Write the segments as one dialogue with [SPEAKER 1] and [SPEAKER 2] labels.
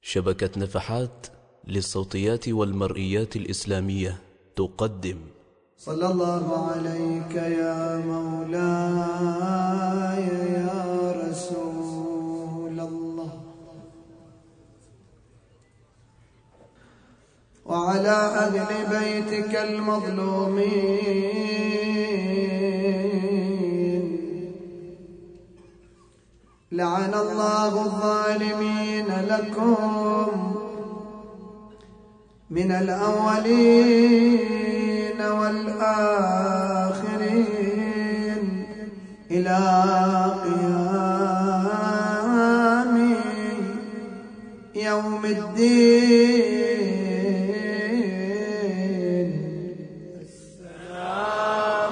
[SPEAKER 1] شبكة نفحات للصوتيات والمرئيات الإسلامية تقدم
[SPEAKER 2] صلى الله عليك يا مولاي يا رسول الله وعلى أهل بيتك المظلومين لعن الله الظالمين لكم من الأولين والآخرين إلى قيام يوم الدين. السلام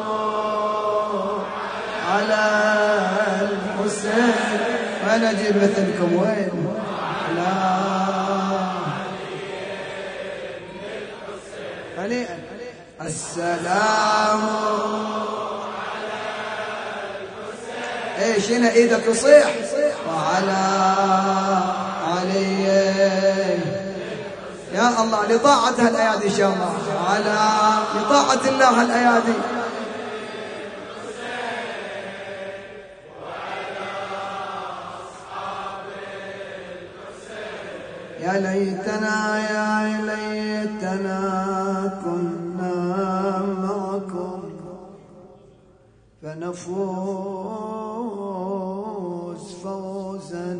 [SPEAKER 2] على الحسين. وأنا أجيب مثلكم وين؟ السلام على الحسين. ايش هنا ايدك تصيح؟ وعلى علي يا الله لطاعة هالايادي ان شاء الله، على لطاعة الله هالايادي. يا ليتنا يا ليتنا كنا معكم فنفوز فوزا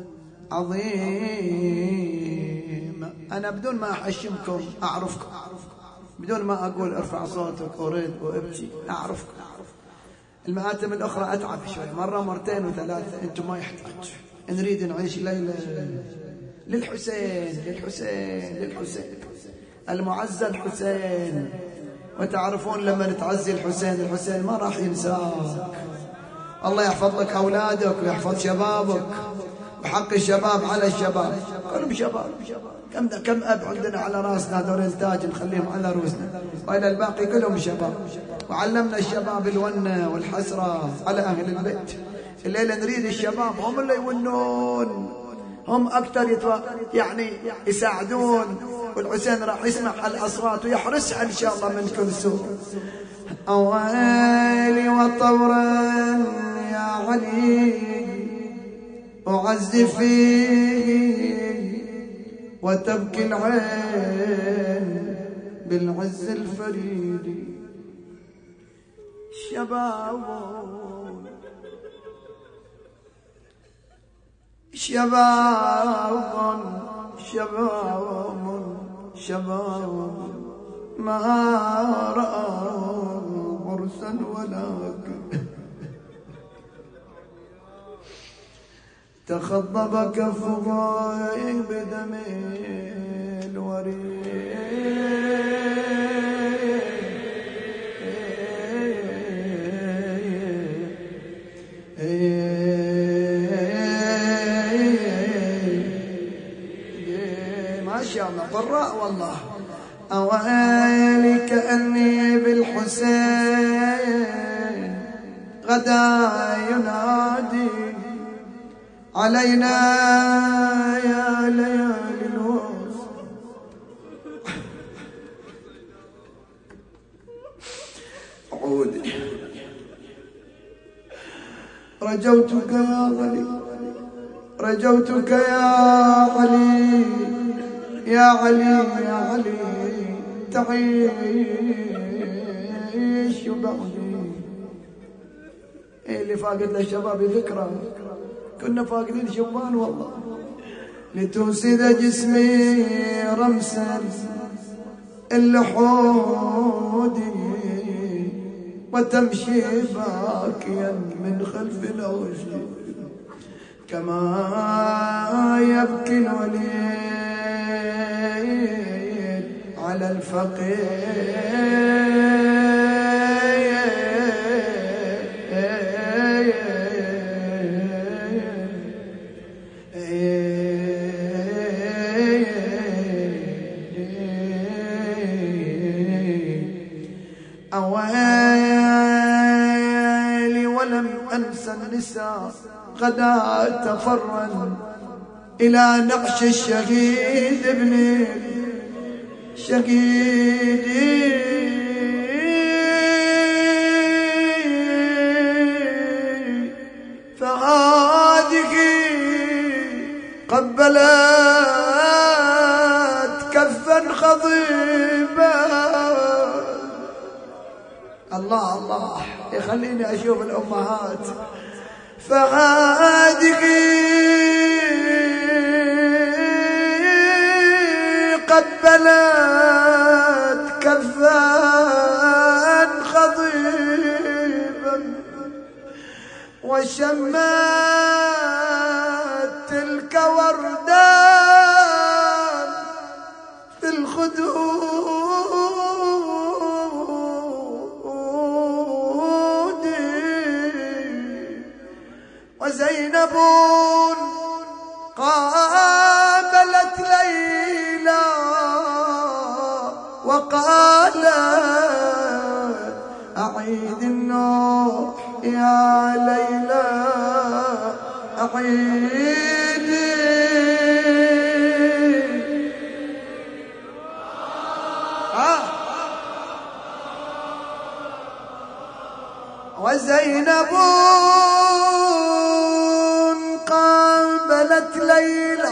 [SPEAKER 2] عظيما. أنا بدون ما أحشمكم أعرفكم، بدون ما أقول ارفع صوتك أريد وابكي أعرفكم. المآتم الأخرى أتعب شوي، مرة مرتين وثلاثة، أنتم ما يحتاج. نريد نعيش ليلة للحسين للحسين للحسين المعزى الحسين. وتعرفون لما نتعزي الحسين ما راح ينساك. الله يحفظ لك أولادك ويحفظ شبابك، وحق الشباب على الشباب كلهم شباب. كم أب عندنا على راسنا دورين تاج نخليهم على رؤوسنا، وإلى الباقي كلهم شباب. وعلمنا الشباب الونة والحسرة على أهل البيت. الليلة نريد الشباب هم اللي يونون، هم أكثر يعني يساعدون. والحسين راح يسمع الأصوات ويحرسها إن شاء الله من كل سوء. أويلي وطورا يا علي أعز فيه وتبكي العين بالعز الفريد. شباب شباب شباب شباب ما رأوا عرسا ولكن تخضب كفواي بدم الوريد. ما شاء الله قراء والله. أويلي كأني بالحسين غدا ينادي علينا يا ليالي الوصل. عودي رجوتك يا علي، رجوتك يا علي يا علي يا علي تعيش بعدي. اللي فاقد للشباب ذكرى، كنا فاقدين شبان والله. لتوسد جسمي رمسا اللحود وتمشي باكيا من خلف الأوجه كما يبكي الوليد على الفقير. أويلي ولم أنسى النساء غدا تفرن إلى نعش الشهيد ابن الشهيد فهذه قبلت كفا خضيبا. الله الله يخليني أشوف الأمهات. فهذه قبلت كفا خضيبا وشمت تلك وردان في الخدود وزينب قابلت ليلى وقالت أعيد النوح يا ليلى أعيدي. وزينب قابلت ليلى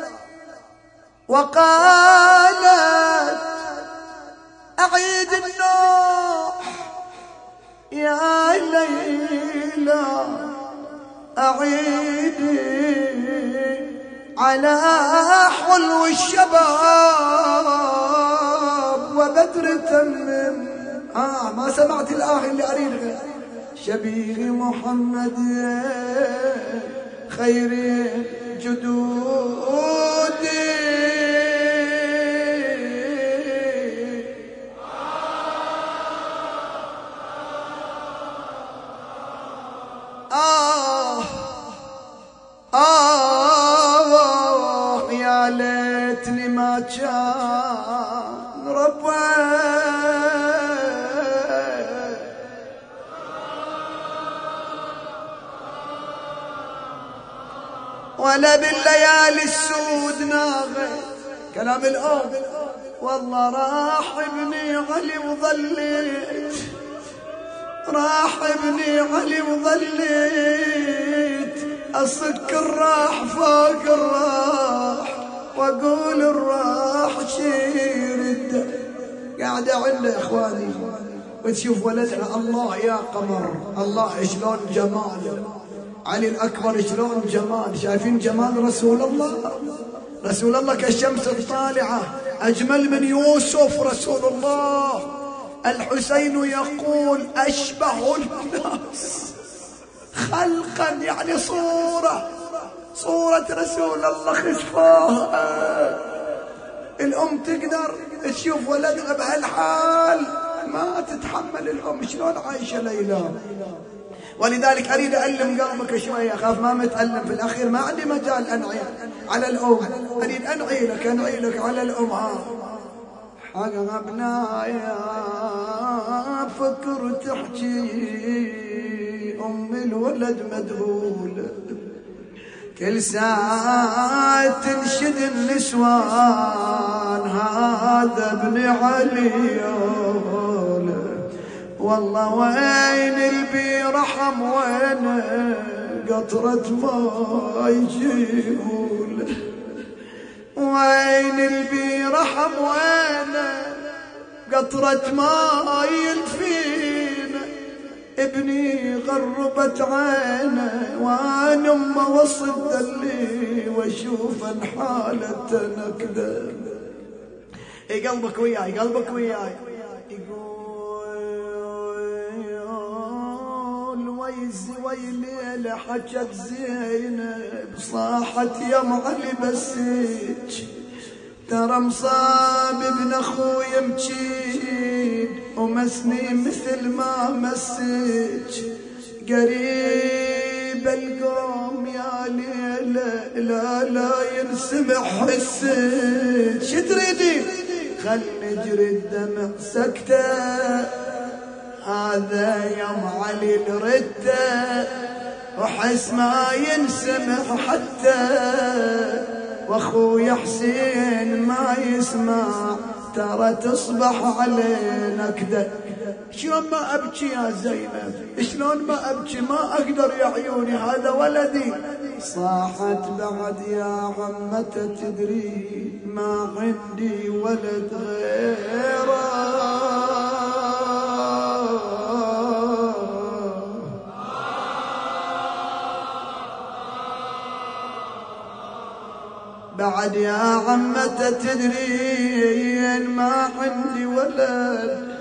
[SPEAKER 2] وقالت أعيد النوح يا ليلى أعيدي على حلو الشباب وبدر تمم. ما سمعت الآية اللي أريدها. شبيه محمد خير جدودي يا ليتني ما كان ربي ولا بالليالي السود ناغت. كلام الأم والله راح ابني علي وظليت، راح ابني علي وظليت أصك الراح فوق الراح واقول الراح شير الدم. قاعدة عندنا اخواني وتشوف ولدها. الله يا قمر، الله شلون جمال علي الأكبر، شلون جمال. شايفين جمال رسول الله؟ رسول الله كالشمس الطالعة، أجمل من يوسف رسول الله. الحسين يقول أشبه الناس خلقا، يعني صورة رسول الله خشفاها. الأم تقدر تشوف ولدها بهالحال ما تتحمل الأم شلون عايشة ليلى. ولذلك أريد ألم قلبك شوية، أخاف ما متألم في الأخير، ما عندي مجال أنعي على الأم. أريد أنعي لك على الأم. حقا ابنايا فكر تحكي أم الولد مدهول، كل ساعة تنشد النسوان هذا ابن علي. والله وين البي رحم، وين قطرة ما يجيبول، وين البي رحم، وين قطرة ما يلفين. ابني غربت عينه وان امه وصد اللي واشوف الحالة نكذب. قلبك وياي، قلبك وياي. ويلي حكت زينب صاحت يا معلي بسيج، ترى مصاب ابن اخوي مجيد ومسني مثل ما مسيج. قريب القوم يا ليلة لا لا ينسمع حسيج. شتريدين خل نجري الدمع سكتة، هذا يوم علي الردة وحس ما ينسمع حتى واخويا حسين ما يسمع، ترى تصبح علينا كده. شلون ما ابكي يا زينب، شلون ما ابكي، ما اقدر يا عيوني، هذا ولدي. صاحت بعد يا عمته تدري ما عندي ولد غيره، بعد يا عمته تدري ما عندي ولد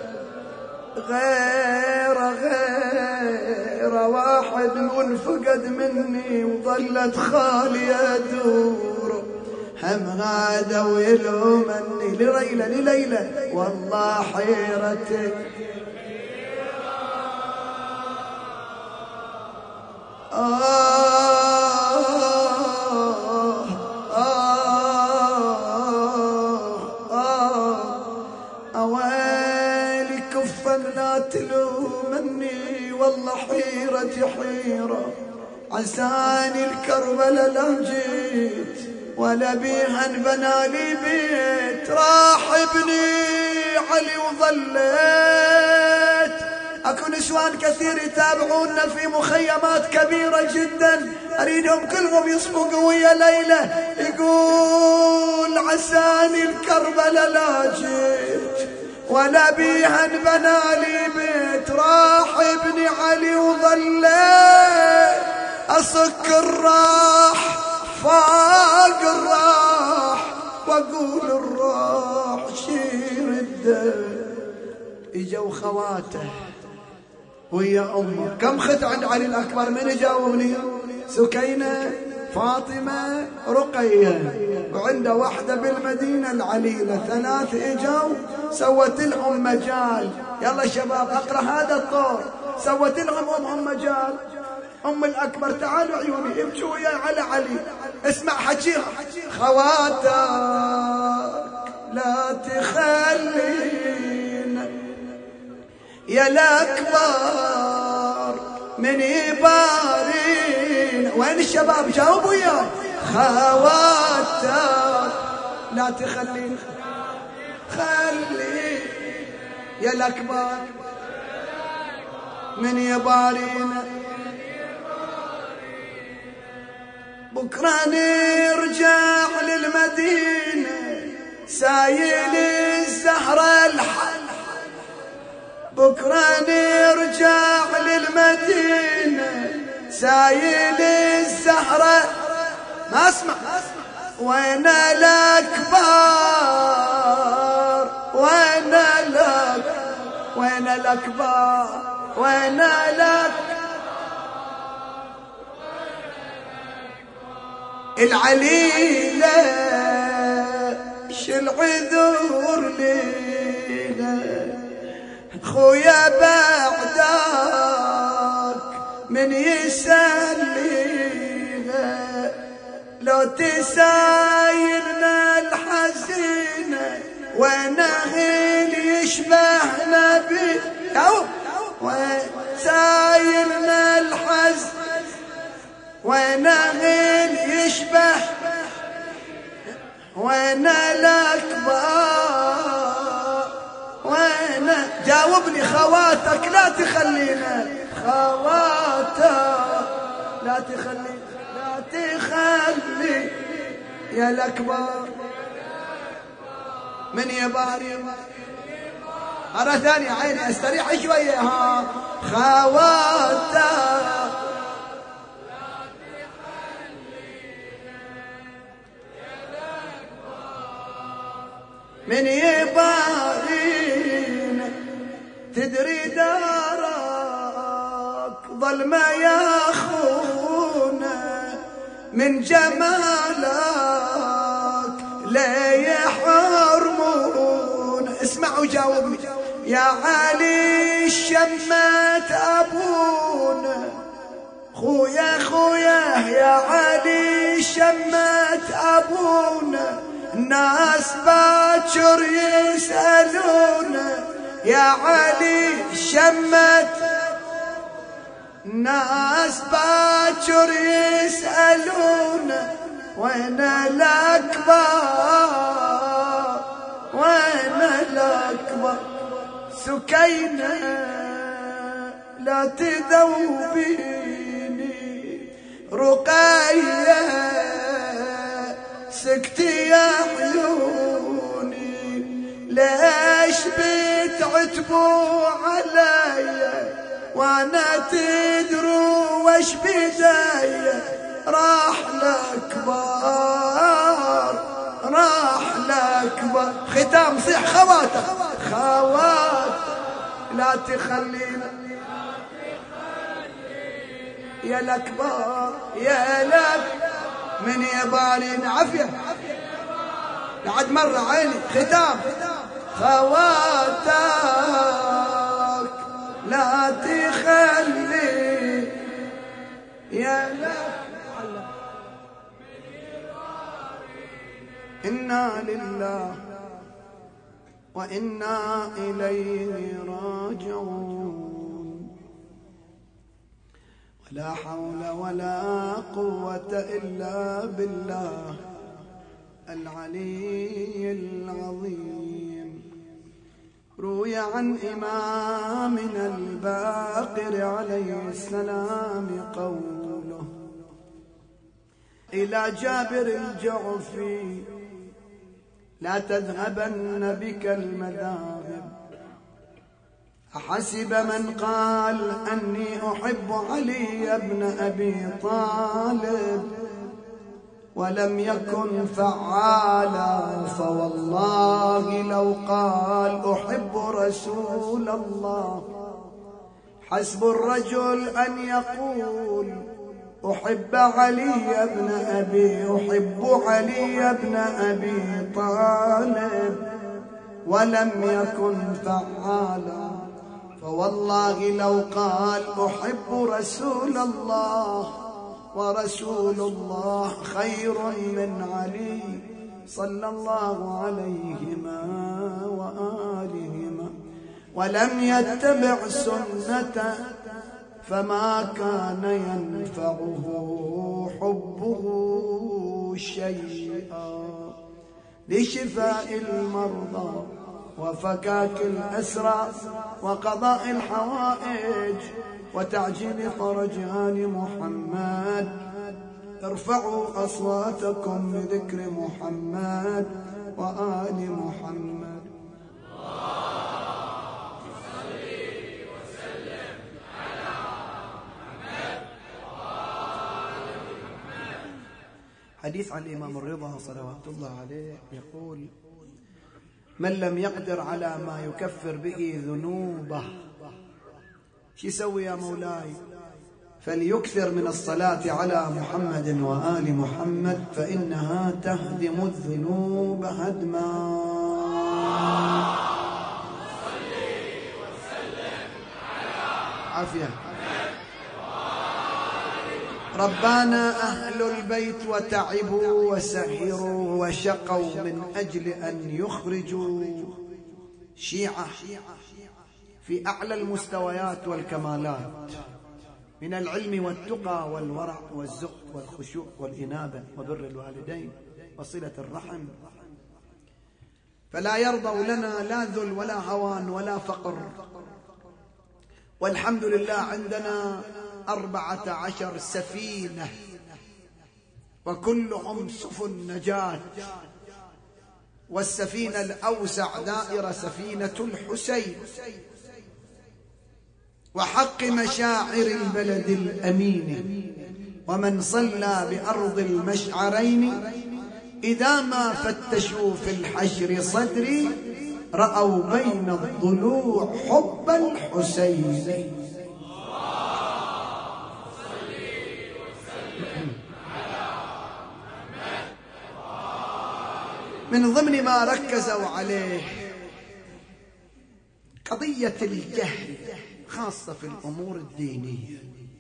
[SPEAKER 2] غير واحد منفقد مني وظلت خالية دور، هم هذا ويلومني لليلة والله حيرتك. أويلي كفا لا تلومني والله حيرتي حيرة، عساني الكربلة لا جيت ولا بيها انبنى لي بيت، راح ابني علي وظليت اكو نسوان كثير يتابعونا في مخيمات كبيرة جدا، اريدهم كلهم يصفقوا ويا ليلى، يقول عساني الكربلة لا جيت ولا بيها انبنى لي بيت، راح ابني علي وظليت اصك الراح فاق الراح واقول الراح شير الدم. اجوا خواته ويا امه، كم خت عند علي الاكبر؟ من يجاوبني؟ سكينه، فاطمه، رقيه، وعنده واحده بالمدينه العليله، ثلاث اجوا سوت لهم مجال. يلا شباب اقرا هذا الطور، سوت لهم امهم مجال. ام الاكبر تعالوا عيوني ابكوا ويا على علي، اسمع حكيها. خواتك لا تخلينا يا الاكبر من يبارين. وين الشباب جاوبوا يا خواتك لا تخلينا، خلي يا الاكبر من يبارينا، بكرة نرجع للمدينة سايل الزهرة الحل، بكرة نرجع للمدينة سايل الزهرة. ما اسمع وين الأكبر وين الأكبر وين الأكبر وين الأكبر العليلة شالعذور لينا، خويا بعدك من يسلينا، لو تسايرنا الحزينة ونهيل يشبهنا بي، وسايرنا الحزن ونهيل يشبه، وين الأكبر وين؟ جاوبني. خواتك لا تخلينا، خواتك لا تخلي، لا تخلي يا الأكبر من يباري. مرة ثانية عيني استريح شوية. ها خواتك من يبارينا، تدري دارك ظلمة يا خونا من جمالك لا يحرمون. اسمعوا جاوبني يا علي الشمت أبونا، خويا يا علي الشمت أبونا، الناس باكر يسألونا يا علي شمت ناس باكر يسألون وين الأكبر وين الأكبر سكينة لا تذوبيني رقية سكتي يا عيوني ليش بتعتبوا علي وانا تدروا وش بداية راح الأكبر راح الأكبر. ختام صيح خواتك خوات لا تخلينا يا الأكبر يا لك من يبالين عافية لعد مرة عيني. ختام خواتك لا تخلي يا لك. إنا لله وإنا إليه راجعون ولا حول ولا قوة إلا بالله العلي العظيم. روي عن إمامنا الباقر عليه السلام قوله إلى جابر الجعفي لا تذهبن بك المذاهب أحسب من قال أني أحب علي بن أبي طالب ولم يكن فعالا فوالله لو قال أحب رسول الله حسب الرجل أن يقول أحب علي بن أبي طالب ولم يكن فعالا فوالله لو قال أحب رسول الله ورسول الله خير من علي صلى الله عليهما وآلهما ولم يتبع سنته فما كان ينفعه حبه شيئا. لشفاء المرضى وفكاك الأسرى وقضاء الحوائج وتعجيل فرج آل محمد ارفعوا أصواتكم بذكر محمد وآل محمد. حديث عن الإمام الرضا صلوات الله عليه يقول من لم يقدر على ما يكفر به ذنوبه شو يسوي يا مولاي؟ فليكثر من الصلاة على محمد وآل محمد فإنها تهدم الذنوب هدما. عافية. ربانا أهل البيت وتعبوا وسهروا وشقوا من أجل أن يخرجوا شيعة في أعلى المستويات والكمالات من العلم والتقى والورع والزهد والخشوع والإنابة وبر الوالدين وصلة الرحم، فلا يرضوا لنا لا ذل ولا هوان ولا فقر. والحمد لله عندنا 14 سفينة وكلهم سفن نجاة، والسفينة الأوسع دائرة سفينة الحسين، وحق مشاعر البلد الأمين. ومن صلى بأرض المشعرين إذا ما فتشوا في الحشر صدري رأوا بين الضلوع حب الحسين. من ضمن ما ركزوا عليه قضية الجهل خاصة في الأمور الدينية.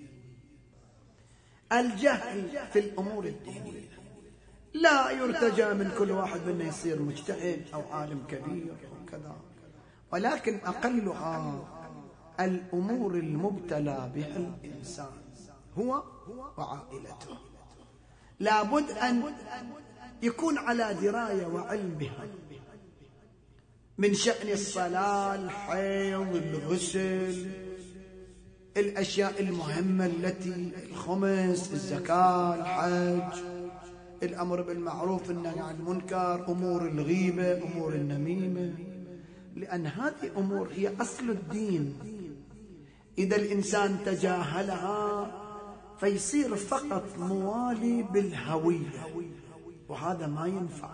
[SPEAKER 2] الجهل في الأمور الدينية لا يرتجى من كل واحد منه يصير مجتهد أو عالم كبير أو كذا، ولكن أقلها الأمور المبتلى بها الإنسان هو وعائلته لابد أن يكون على دراية وعلم بها، من شأن الصلاة، الحيض، الغسل، الأشياء المهمة التي الخمس، الزكاة، الحج، الأمر بالمعروف، النهي عن المنكر، أمور الغيبة، أمور النميمة، لأن هذه أمور هي أصل الدين. إذا الإنسان تجاهلها فيصير فقط موالي بالهوية، وهذا ما ينفع.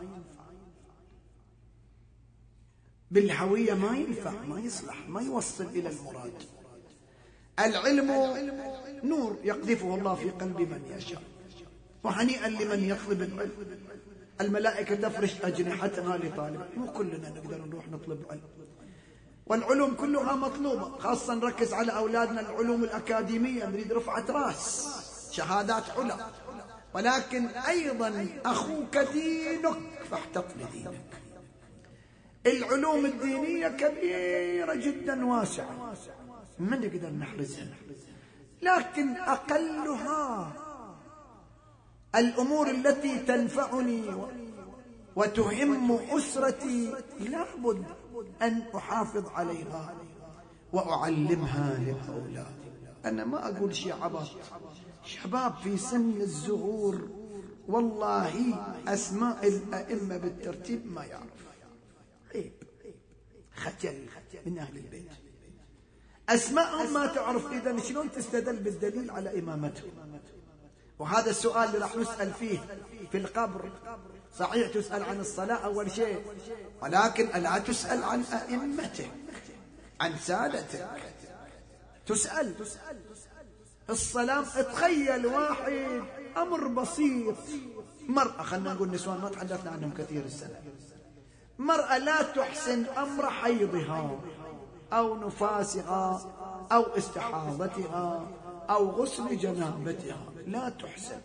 [SPEAKER 2] بالهوية ما ينفع، ما يصلح، ما يوصل إلى المراد. العلم نور يقذفه الله في قلب من يشاء، وهنيئا لمن يطلب العلم. الملائكة تفرش أجنحتها لطالب، مو كلنا نقدر نروح نطلب علم، والعلوم كلها مطلوبة، خاصة نركز على أولادنا العلوم الأكاديمية، نريد رفعة رأس، شهادات علا، ولكن أيضا أخوك دينك فاحتط لدينك. العلوم الدينية كبيرة جدا واسعة، ما نقدر نحرزها، لكن أقلها الأمور التي تنفعني وتهم أسرتي لابد أن أحافظ عليها وأعلمها للأولاد. أنا ما أقول شيء عبط، شباب في سن الزهور والله أسماء الأئمة بالترتيب ما يعرف، عيب، خجل من أهل البيت، أسماءهم ما تعرف. إذن شلون تستدل بالدليل على إمامتهم؟ وهذا السؤال اللي راح نسأل فيه في القبر. صحيح تسأل عن الصلاة أول شيء، ولكن ألا تسأل عن أئمتك، عن سادتك، تسأل الصلاة. تخيل واحد أمر بسيط، مرأة، خلنا نقول نسوان ما تحدثنا عنهم كثير السنة، مرأة لا تحسن أمر حيضها أو نفاسها أو استحاضتها أو غسل جنابتها، لا تحسن،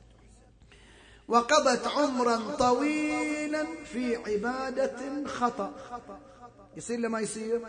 [SPEAKER 2] وقضت عمرا طويلا في عبادة خطأ، يصير لما يصير؟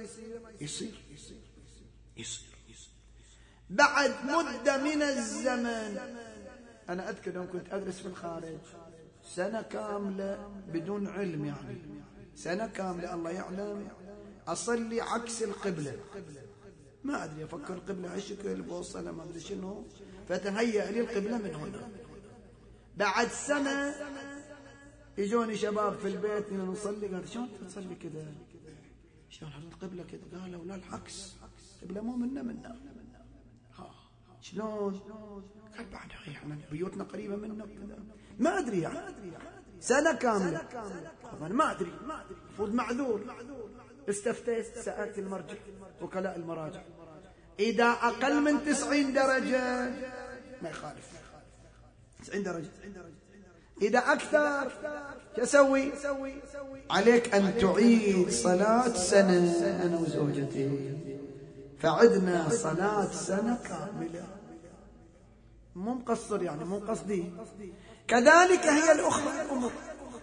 [SPEAKER 2] يصير بعد مدة من الزمن. أنا أذكر يوم كنت أدرس في الخارج سنة كاملة بدون علم، يعني سنة كاملة الله يعلم أصلي عكس القبلة، ما أدري أفكر القبلة عشكل بوصلة ما أدري شنو، فتهيأ لي القبلة من هنا. بعد سنة يجوني شباب في البيت نصلي، قال شلون تصلي كذا؟ شلون القبلة كذا؟ قالوا لا العكس، القبلة مو منا. شلون؟ قال بعد احنا بيوتنا قريبة منا كذا، ما أدري يعني سنة كاملة أنا ما أدري، المفروض معذور. استفتيت، سألت المرجع، وكلاء المراجع، إذا أقل من 90 درجة ما يخالف، 90 درجة. إذا أكثر تسوي؟ عليك أن تعيد صلاة سنة أنا وزوجتي، فعدنا صلاة سنة كاملة، مو مقصر يعني، مو قصدي. كذلك هي الأخرى الأمور،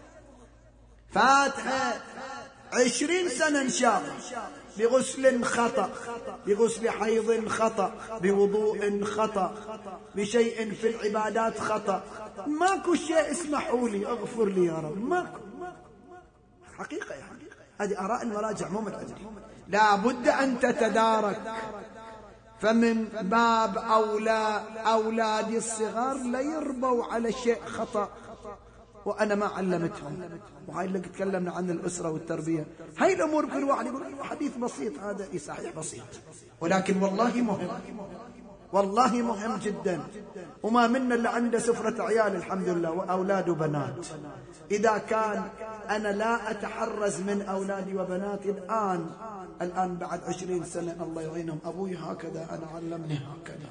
[SPEAKER 2] فاتها 20 سنة إن شاء الله بغسل خطأ، بغسل حيض خطأ، بوضوء خطأ، بشيء في العبادات خطأ، ماكو شيء اسمحوا لي اغفر لي يا رب، ماكو حقيقة يعني. هذه آراء المراجع مو متعدل، لا بد أن تتدارك. فمن باب أولى أولادي الصغار لا يربوا على شيء خطأ وأنا ما علمتهم. وهاي اللي تكلمنا عن الأسرة والتربية، هاي الأمور كل واحد يقول حديث بسيط، هذا صحيح بسيط، ولكن والله مهم، والله مهم جدا. وما منا اللي عنده سفرة عيال الحمد لله وأولاد وبنات. إذا كان أنا لا أتحرز من أولادي وبناتي الآن بعد 20 سنة الله يعينهم، أبوي هكذا، أنا علمني هكذا.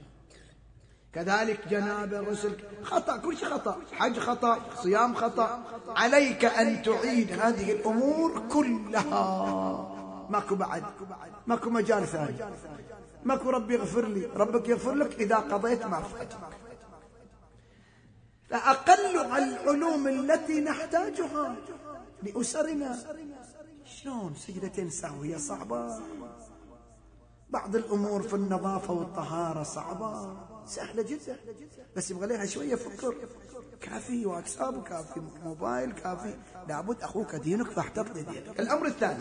[SPEAKER 2] كذلك جنابة، غسل خطأ، كل شيء خطأ، حج خطأ، صيام خطأ. عليك أن تعيد هذه الأمور كلها، ماكو بعد، ماكو مجال ثاني، ماكو ربي يغفر لي، ربك يغفر لك إذا قضيت ما فاتك. فأقل العلوم التي نحتاجها لأسرنا، شلون سجدتين سهوية صعبة، بعض الأمور في النظافة والطهارة صعبة، سهلة جدا، بس يبغى لها شوية فكر. كافي واتساب، كافي موبايل، كافي. لابد أخوك دينك فاحتفظ دينك. الأمر الثاني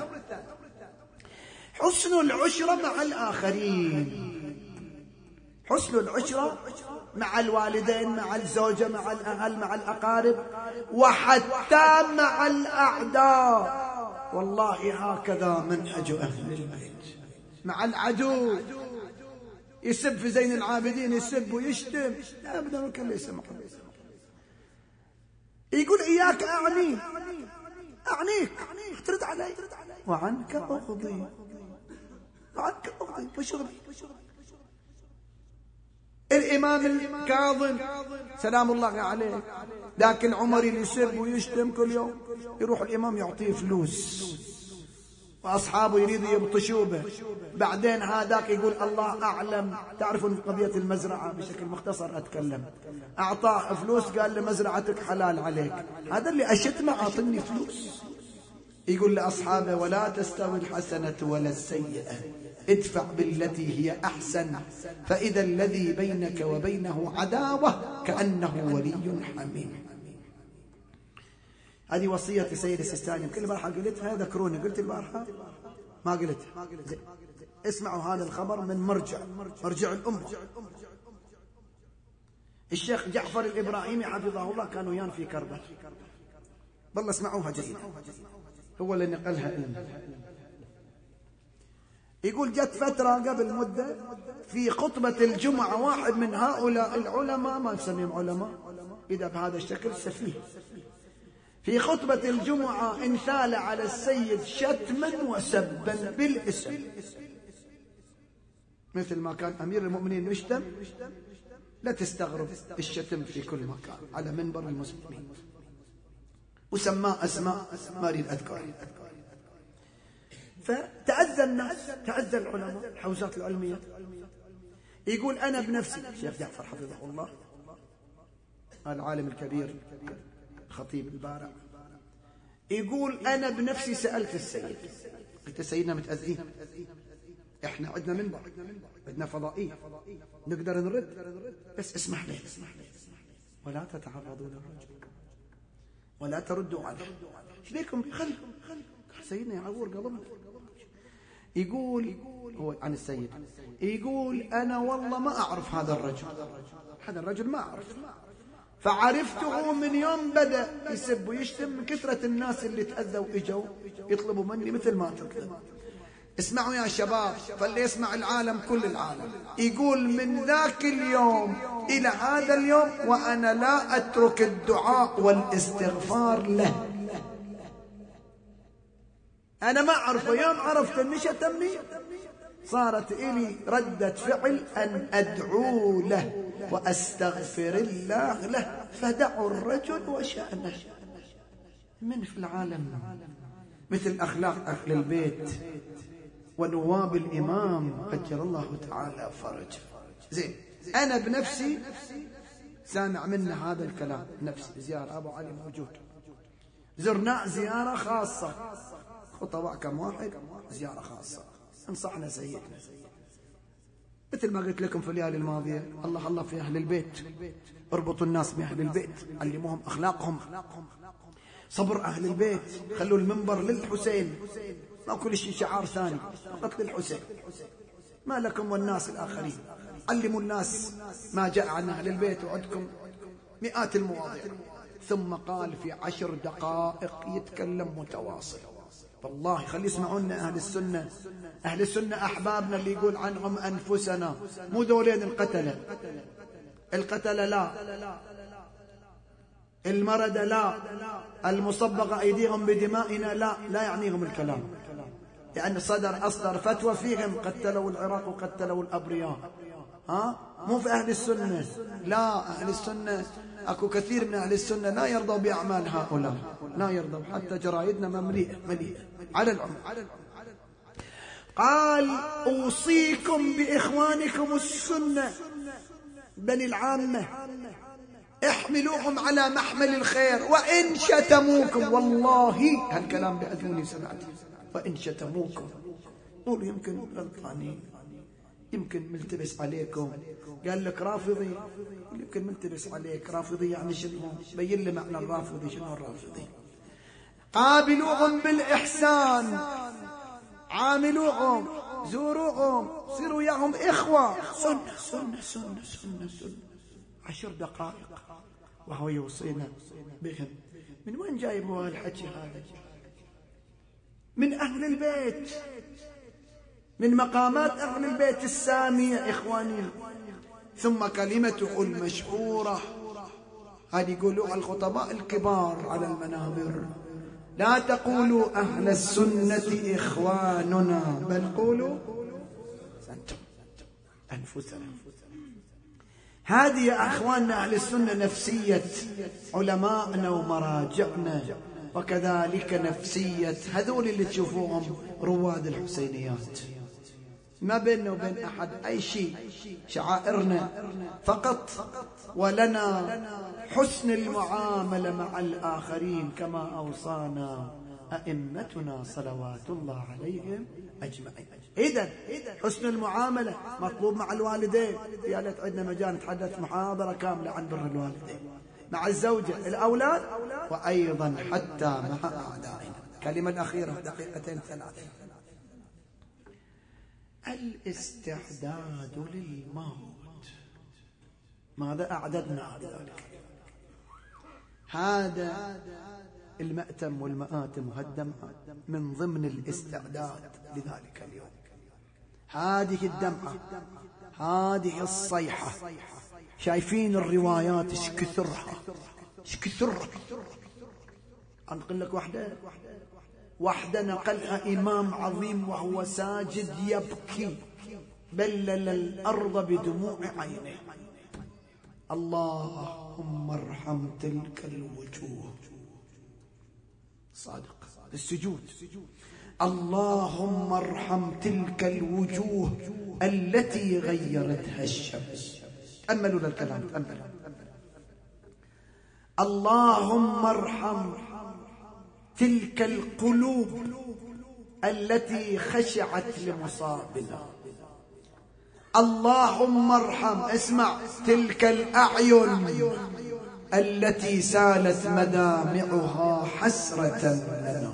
[SPEAKER 2] حسن العشرة مع الآخرين. حسن العشرة مع الوالدين، مع الزوجة، مع الأهل، مع الأقارب، وحتى مع الأعداء. والله هكذا منهج أهل البيت. مع العدو يسب في زين العابدين، يسب ويشتم، أبدا كله يسمع. يقول إياك أعنيك ترد علي، وعنك أقضي، وعنك أقضي، وشغلي. الإمام الكاظم سلام الله عليه، لكن عمر يسب ويشتم كل يوم، يروح الإمام يعطيه فلوس وأصحابه يريدوا يبطشوا به. بعدين هذاك يقول الله أعلم. تعرفون قضية المزرعة بشكل مختصر أتكلم. أعطاه فلوس، قال له مزرعتك حلال عليك. هذا اللي أشتمه أعطني فلوس. يقول لأصحابه ولا تستوي الحسنة ولا السيئة، ادفع بالتي هي أحسن، فإذا الذي بينك وبينه عداوة كأنه ولي حميم. هذه وصية سيد السيستاني. كل البارحة قلتها، ذكروني قلت البارحة ما قلتها. اسمعوا هذا الخبر من مرجع الأمة. الشيخ جعفر الإبراهيمي حفظه الله كانوا ويان في كربلاء، والله اسمعوها جيدا، هو اللي نقلها لنا. يقول جت فترة قبل مدة في خطبة الجمعة واحد من هؤلاء العلماء، ما نسميهم علماء إذا بهذا الشكل، سفيه، في خطبة الجمعة انثال على السيد شتما وسبا بالاسم، مثل ما كان أمير المؤمنين يشتم. لا تستغرب الشتم في كل مكان على منبر المسلمين، وسماه أسماء ما أريد أذكرها. فتعزى الناس، تعزى العلماء، الحوزات العلمية. يقول أنا بنفسي، الشيخ جعفر حفظه الله العالم الكبير خطيب البارع، يقول أنا بنفسي سألت السيد، قلت سيدنا متأذين، إحنا عندنا منبر، عندنا فضائية، نقدر نرد، بس اسمح لي ولا تتعرضوا للرجل ولا تردوا عليه. ايش بيكم؟ خل سيدنا يعور قلبنا. يقول هو عن السيد، يقول أنا والله ما أعرف هذا الرجل ما أعرف، فعرفته من يوم بدأ يسب ويشتم، من كثرة الناس اللي تأذوا إجوا يطلبوا مني مثل ما تكتب. اسمعوا يا شباب، فاللي يسمع العالم كل العالم. يقول من ذاك اليوم إلى هذا اليوم وأنا لا أترك الدعاء والاستغفار له. أنا ما أعرفه، يوم عرفت أني شتمني صارت إلي ردة فعل أن أدعو له وأستغفر الله له، فدعوا الرجل وشأنه. من في العالم مثل أخلاق أهل البيت ونواب الإمام أجل الله تعالى فرجه. زين، أنا بنفسي سامع منه هذا الكلام، نفسي زيارة أبو علي موجود، زرنا زيارة خاصة، خطوة كم واحد، زيارة خاصة، انصحنا سيدنا مثل ما قلت لكم في الليالي الماضية. الله في أهل البيت، اربطوا الناس بأهل البيت، علموهم أخلاقهم، صبر أهل البيت، خلوا المنبر للحسين، ما كل شيء شعار ثاني، فقط للحسين، ما لكم والناس الآخرين. علموا الناس ما جاء عن أهل البيت، وعندكم مئات المواضيع. ثم قال في 10 دقائق يتكلم متواصل. والله خلي يسمعونا أهل السنة أحبابنا اللي يقول عنهم أنفسنا، مو دولين القتلة لا، المردة لا، المصبغة أيديهم بدمائنا لا يعنيهم الكلام، لأن أصدر فتوى فيهم قتلوا العراق وقتلوا الأبرياء. مو في أهل السنة، لا، أهل السنة أكو كثير من أهل السنة لا يرضوا بأعمال هؤلاء، لا يرضوا، حتى جرايدنا مليئة على العموم. قال أوصيكم بإخوانكم السنة بني العامة، احملوهم على محمل الخير وإن شتموكم. والله هالكلام بأذني سمعته، وإن شتموكم قولوا يمكن غلطانين، يمكن ملتبس عليكم. قال لك رافضي، يمكن ملتبس عليك. رافضي يعني شنو؟ بين لي معنى الرافضي. شنو الرافضي؟ قابلوهم بالإحسان، عاملوهم، زوروهم، صيروا وياهم إخوة. سنة سنة سنة سنة سنة. 10 دقائق وهو يوصينا بهم. من وين جايبوا هالحكي هذا؟ من أهل البيت، من مقامات أهل البيت السامية إخواني. ثم كلمته المشهورة هذه يقولوا الخطباء الكبار على المنابر: لا تقولوا أهل السنة إخواننا، بل قولوا أنفسنا. هذه يا أخواننا أهل السنة نفسية علماءنا ومراجعنا، وكذلك نفسية هذول اللي تشوفوهم رواد الحسينيات. ما بيننا وبين أحد أي شيء، شعائرنا فقط، ولنا حسن المعاملة مع الآخرين كما أوصانا أئمتنا صلوات الله عليهم أجمعين. إذن حسن المعاملة مطلوب مع الوالدين. يا ليت عندنا مجال نتحدث محاضرة كاملة عن بر الوالدين، مع الزوجة، الأولاد، وأيضا حتى مع أعدائنا. كلمة الأخيرة 2 3 دقائق. الاستعداد للموت. ماذا أعددنا لذلك؟ هذا المأتم والمآتم والدمعة من ضمن الاستعداد لذلك اليوم. هذه الدمعة، هذه الصيحة، شايفين الروايات ايش كثرها، ايش كثرها. أنقل لك واحدة نقلها إمام عظيم وهو ساجد يبكي، بلل الأرض بدموع عينه: اللهم ارحم تلك الوجوه. صادق السجود: اللهم ارحم تلك الوجوه التي غيرتها الشمس. أملوا للكلام، تأملوا. اللهم ارحم تلك القلوب التي خشعت لمصابنا. اللهم ارحم، اسمع، تلك الأعين التي سالت مدامعها حسرة لنا.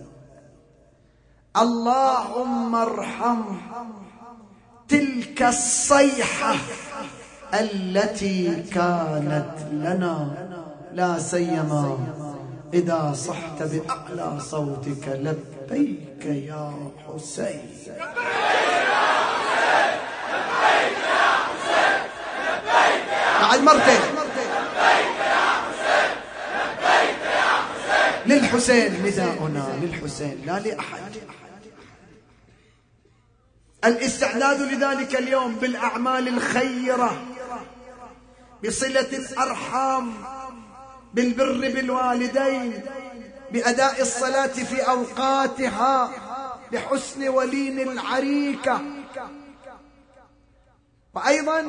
[SPEAKER 2] اللهم ارحم تلك الصيحة التي كانت لنا، لا سيما إذا صحت بأعلى صوتك: لبيك يا حسين. بعد مرتين: للحسين نداؤنا، للحسين لا لأحد. الاستعداد لذلك اليوم بالأعمال الخيرة، بصلة الأرحام، بالبر بالوالدين، بأداء الصلاة في أوقاتها، بحسن ولين العريكة، وأيضا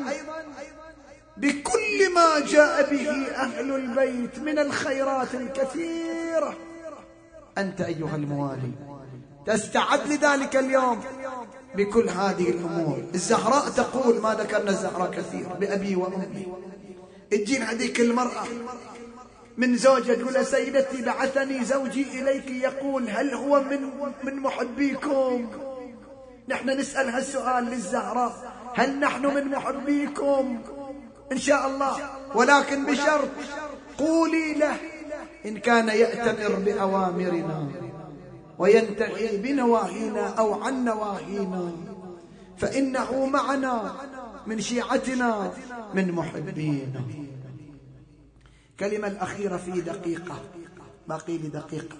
[SPEAKER 2] بكل ما جاء به أهل البيت من الخيرات الكثيرة. أنت أيها الموالي تستعد لذلك اليوم بكل هذه الأمور. الزهراء تقول، ما ذكرنا الزهراء كثير، بأبي وأمي. تجين هذيك المرأة من زوجة تقول: سيدتي بعثني زوجي إليك يقول هل هو من محبيكم؟ نحن نسأل هالسؤال للزهراء: هل نحن من محبيكم؟ إن شاء الله، ولكن بشرط قولي له إن كان يأتمر بأوامرنا وينتهي بنواهينا أو عن نواهينا فإنه معنا، من شيعتنا، من محبينا. كلمة الأخيرة في دقيقة، باقي لي دقيقة.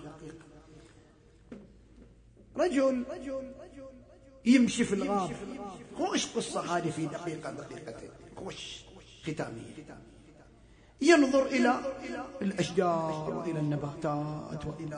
[SPEAKER 2] رجل يمشي في الغاب، خوش قصة هذه في دقيقة دقيقتين، خوش ختامية. ينظر إلى الأشجار وإلى النباتات وإلى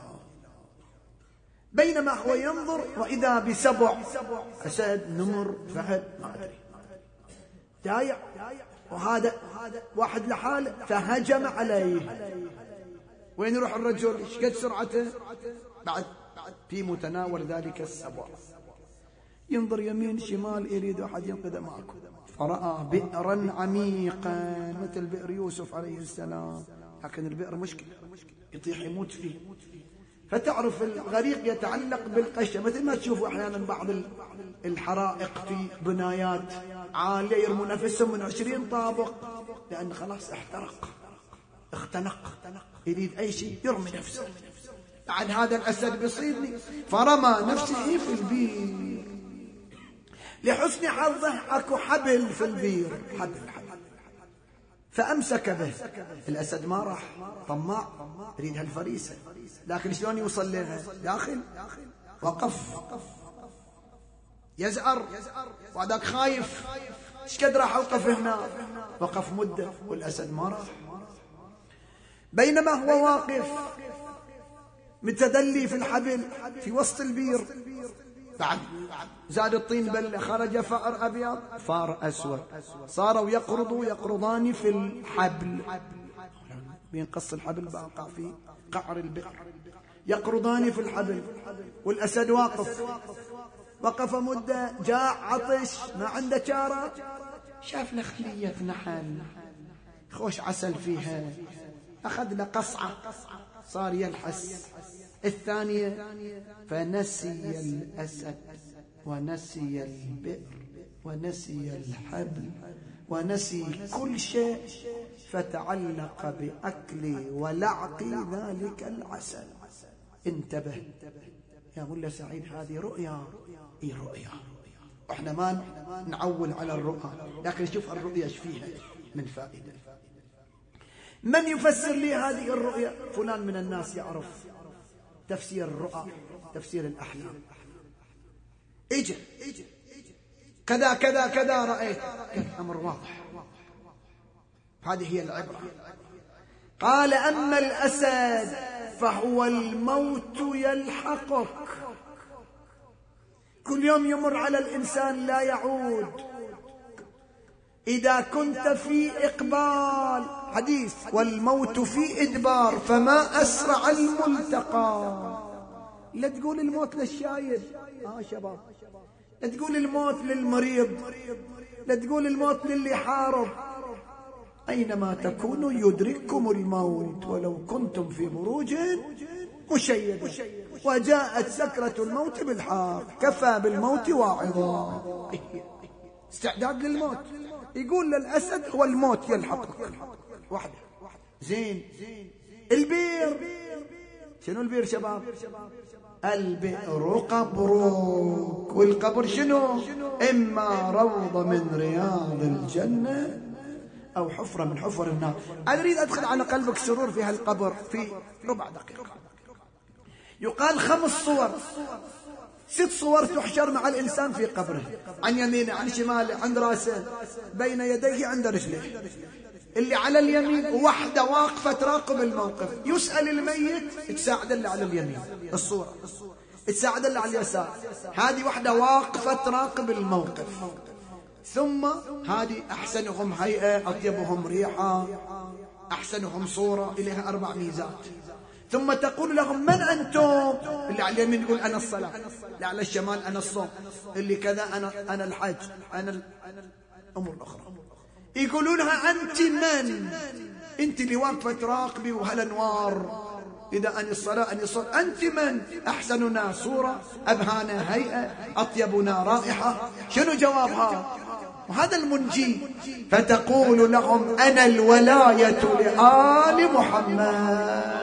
[SPEAKER 2] بينما هو ينظر وإذا بسبع، أسد، نمر، فهد، ما أدري، دايع، وهذا واحد لحاله فهجم عليه. وين يروح الرجل؟ ايش قد سرعته؟ بعد في متناول ذلك السبع. ينظر يمين شمال يريد أحد ينقذه ماكو. فرأى بئرا عميقا مثل بئر يوسف عليه السلام، لكن البئر مشكلة يطيح يموت فيه. فتعرف الغريق يتعلق بالقشة، مثل ما تشوفوا أحيانا بعض الحرائق في بنايات عالية يرموا نفسهم من 20 طابق، لأن خلاص احترق اختنق، يريد أي شيء يرمي نفسه. بعد هذا الأسد بيصيدني، فرمى نفسه في البير. لحسن حظه اكو حبل في البير، حبل فأمسك به. الأسد ما راح، طماع يريد هالفريسة، لكن شلون يوصل لها؟ داخل وقف يزأر، وهذاك خايف ايش قد راح اوقف هنا. وقف مدة والأسد ما راح. بينما هو واقف متدلي في الحبل في وسط البير، بعد زاد الطين بل خرج فأر أبيض فار أسود، صاروا يقرضان في الحبل، بينقص الحبل بقع في قعر البئر، يقرضان في الحبل والأسد واقف. وقف مدة، جاء عطش ما عنده شارة، شاف له خلية نحل خوش عسل فيها، أخذ له قصعة صار يلحس. الثانية فنسي الأسد ونسي البئر ونسي الحبل ونسي كل شيء، فتعلق بأكل ولعق ذلك العسل. انتبه يا ملا سعيد، هذه رؤيا، رؤيا. احنا ما نعول على الرؤى، لكن شوف الرؤيا ايش فيها من فائدة. من يفسر لي هذه الرؤيا؟ فلان من الناس يعرف تفسير الرؤى، تفسير الأحلام. اجى كذا كذا كذا رأيت، الأمر واضح، هذه هي العبرة. قال أما الأسد فهو الموت يلحقك، كل يوم يمر على الإنسان لا يعود. إذا كنت في إقبال، حديث والموت في إدبار، فما أسرع الملتقى. لا تقول الموت للشايب شباب، لا تقول الموت للمريض، لا تقول الموت للي حارب. أينما تكونوا يدرككم الموت ولو كنتم في بروج مشيدة، وجاءت سكرة الموت بالحق، كفى بالموت واعظا. استعداد للموت. يقول للأسد هو الموت يلحقك وحده. زين البير، شنو البير شباب؟ البئر قبرك، والقبر شنو؟ إما روضة من رياض الجنة أو حفرة من حفر النار. أنا أريد أدخل على قلبك سرور في هالقبر في ربع دقيقة. يقال 5 صور، 6 صور تحشر مع الإنسان في قبره، عن يمينه عن شماله عند راسه بين يديه عند رجليه. اللي على اليمين وحده واقفة تراقب الموقف، يسأل الميت تساعد اللي على اليمين، الصورة تساعد اللي على اليسار، هذه وحده واقفة تراقب الموقف. ثم هذه أحسنهم هيئة، أطيبهم ريحة، أحسنهم صورة، إليها 4 ميزات. ثم تقول لهم من أنتم؟ اللي على اليمين يقول أنا الصلاة، اللي على الشمال أنا الصوم، اللي كذا أنا الحج، أنا الأمور الأخرى. يقولون لها أنت من؟ أنت اللي واقفة تراقبي وهالأنوار، إذا أني الصلاة أني الصلاة، أنت من؟ أحسننا صورة، أبهانا هيئة، أطيبنا رائحة. شنو جوابها؟ وهذا المنجي. فتقول لهم أنا الولاية لآل محمد.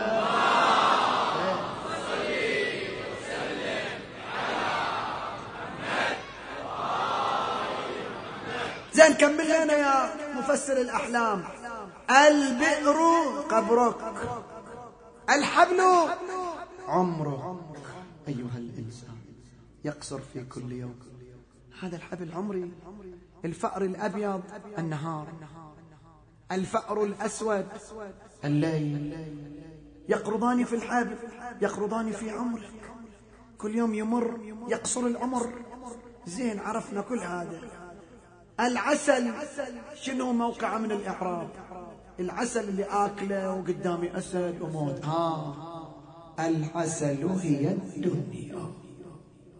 [SPEAKER 2] زين كمل لنا يا مفسر الأحلام. البئر قبرك، الحبل عمرك أيها الإنسان، يقصر في كل يوم. هذا الحبل عمري. الفأر الأبيض النهار، الفأر الأسود الليل. يقرضان في الحبل، يقرضان في عمرك. كل يوم يمر يقصر العمر. زين عرفنا كل هذا. العسل شنو موقعه من الإعراب؟ العسل اللي آكله وقدامي أسد وموت. العسل هي الدنيا.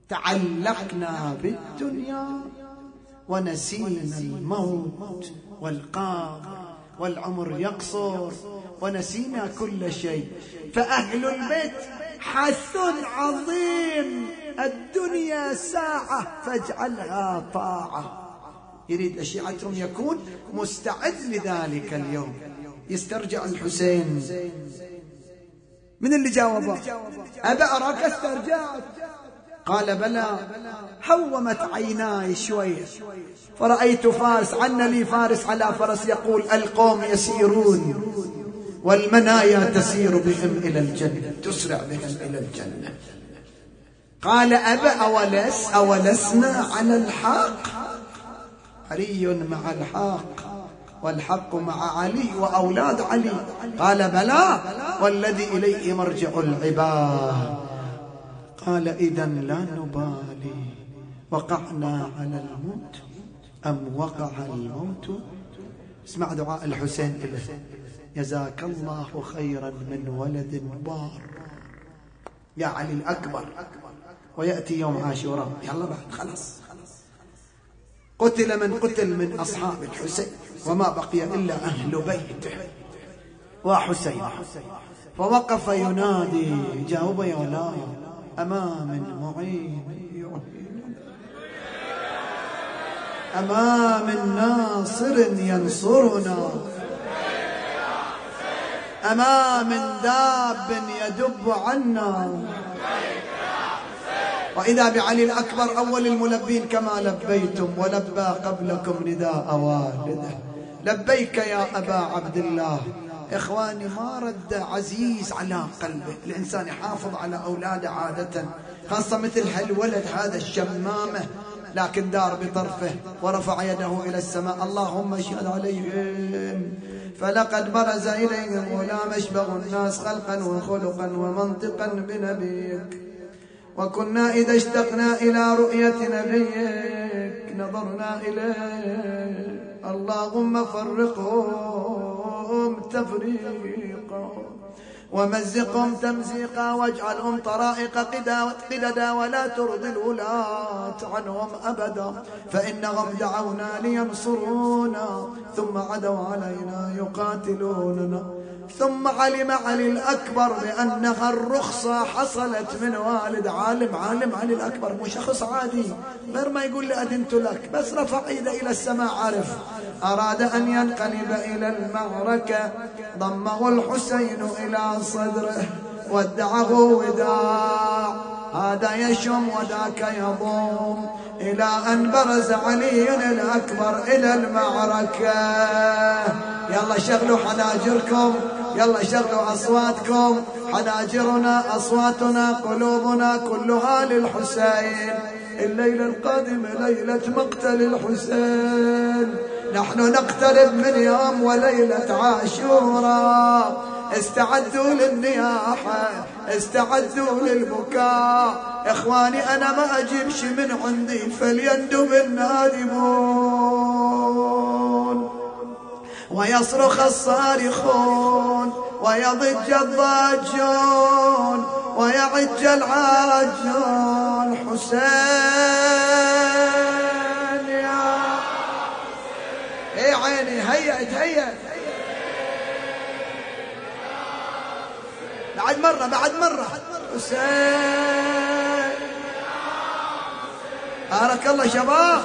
[SPEAKER 2] تعلقنا بالدنيا ونسينا الموت والقابر، والعمر يقصر ونسينا كل شيء. فأهل البيت حث عظيم: الدنيا ساعة فاجعلها طاعة. يريد أشيعتهم يكون مستعد لذلك اليوم. يسترجع الحسين. من اللي جاوبه؟ أبا أراك استرجعت. قال: بلى. حومت عيناي شوية فرأيت فارس، عن لي فارس على فرس يقول: القوم يسيرون والمنايا تسير بهم إلى الجنة، تسرع بهم إلى الجنة. قال: أبا أولسنا على الحق؟ علي مع الحق والحق مع علي وأولاد علي. قال: بلى والذي إليه مرجع العباد. قال: إذن لا نبالي وقعنا على الموت أم وقع الموت. اسمع دعاء الحسين له: جزاك الله خيرا من ولد بار يا علي الأكبر. ويأتي يوم عاشوراء، يلا بعد خلاص، قتل من قتل من أصحاب الحسين وما بقي إلا أهل بيته وحسين. فوقف ينادي، جاوب يا ولا: أما من معين أما من ناصر ينصرنا، أما من داب يدب عنا. وإذا بعلي الأكبر أول الملبين كما لبيتم، ولبى قبلكم نداء والده: لبيك يا أبا عبد الله. إخواني، ما رد عزيز على قلبه. الإنسان يحافظ على أولاده عادة، خاصة مثل هالولد هذا الشمامة، لكن دار بطرفه ورفع يده إلى السماء: اللهم اشهد عليهم فلقد برز إليهم غلام أشبه الناس خلقا وخلقا ومنطقا بنبيك، وكنا إذا اشتقنا إلى رؤية نبيك نظرنا إليه. اللهم فرقهم تفريقا ومزقهم تمزيقا واجعلهم طرائق قددا ولا ترضي الولاة عنهم أبدا، فإنهم دعونا لينصرونا ثم عدوا علينا يقاتلوننا. ثم علم علي الأكبر بأنها الرخصة حصلت من والد. عالم علي الأكبر، مو شخص عادي، غير ما يقول لي أذنت لك، بس رفع يده إلى السماء. عرف أراد أن ينقلب إلى المعركة، ضمه الحسين إلى صدره ودعه وداع، هذا يشم وذاك يضم، إلى أن برز علي الأكبر إلى المعركة. يلا شغلوا حناجركم، يلا شغلوا أصواتكم. حناجرنا أصواتنا قلوبنا كلها للحسين. الليلة القادمة ليلة مقتل الحسين، نحن نقترب من يوم وليلة عاشوراء. استعدوا للنياحة، استعدوا للبكاء. إخواني، أنا ما أجيبش من عندي، فليندب النادبون ويصرخ الصارخون ويضج الضاجون ويعج العاجون. حسين يا اي عيني، هيأت بعد مرة. حسين بارك الله شباب.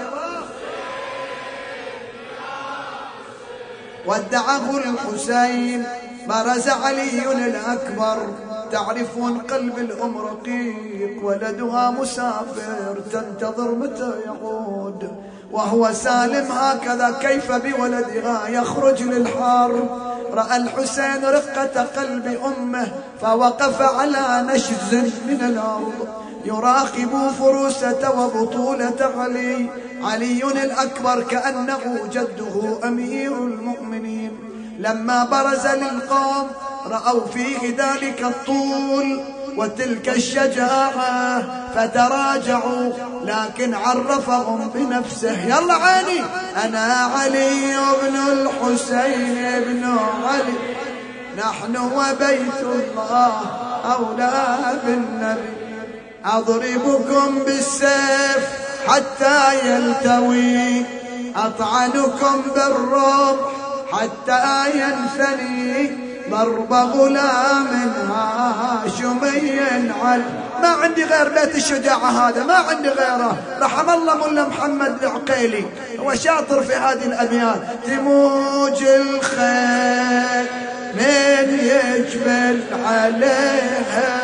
[SPEAKER 2] ودعه الحسين، برز علي الأكبر. تعرفون قلب الأم رقيق، ولدها مسافر تنتظر متى يعود، وهو سالم هكذا كيف بولدها يخرج للحرب. رأى الحسين رقة قلب أمه فوقف على نشز من الأرض يراقب فروسة وبطولة علي الأكبر كأنه جده أمير المؤمنين. لما برز للقوم رأوا فيه ذلك الطول وتلك الشجاعة فتراجعوا، لكن عرفهم بنفسه. يلا عيني، أنا علي بن الحسين بن علي، نحن وبيت الله أولى بالنبي. أضربكم بالسيف حتى يلتوي، أطعنكم بالرمح حتى ينثني، ضرب غلام هاشمي على. ما عندي غير بيت الشجاعة هذا، ما عندي غيره. رحم الله ملا محمد العقيلي، هو شاطر في هذه الأبيات. تموج الخيل من يجبل عليها،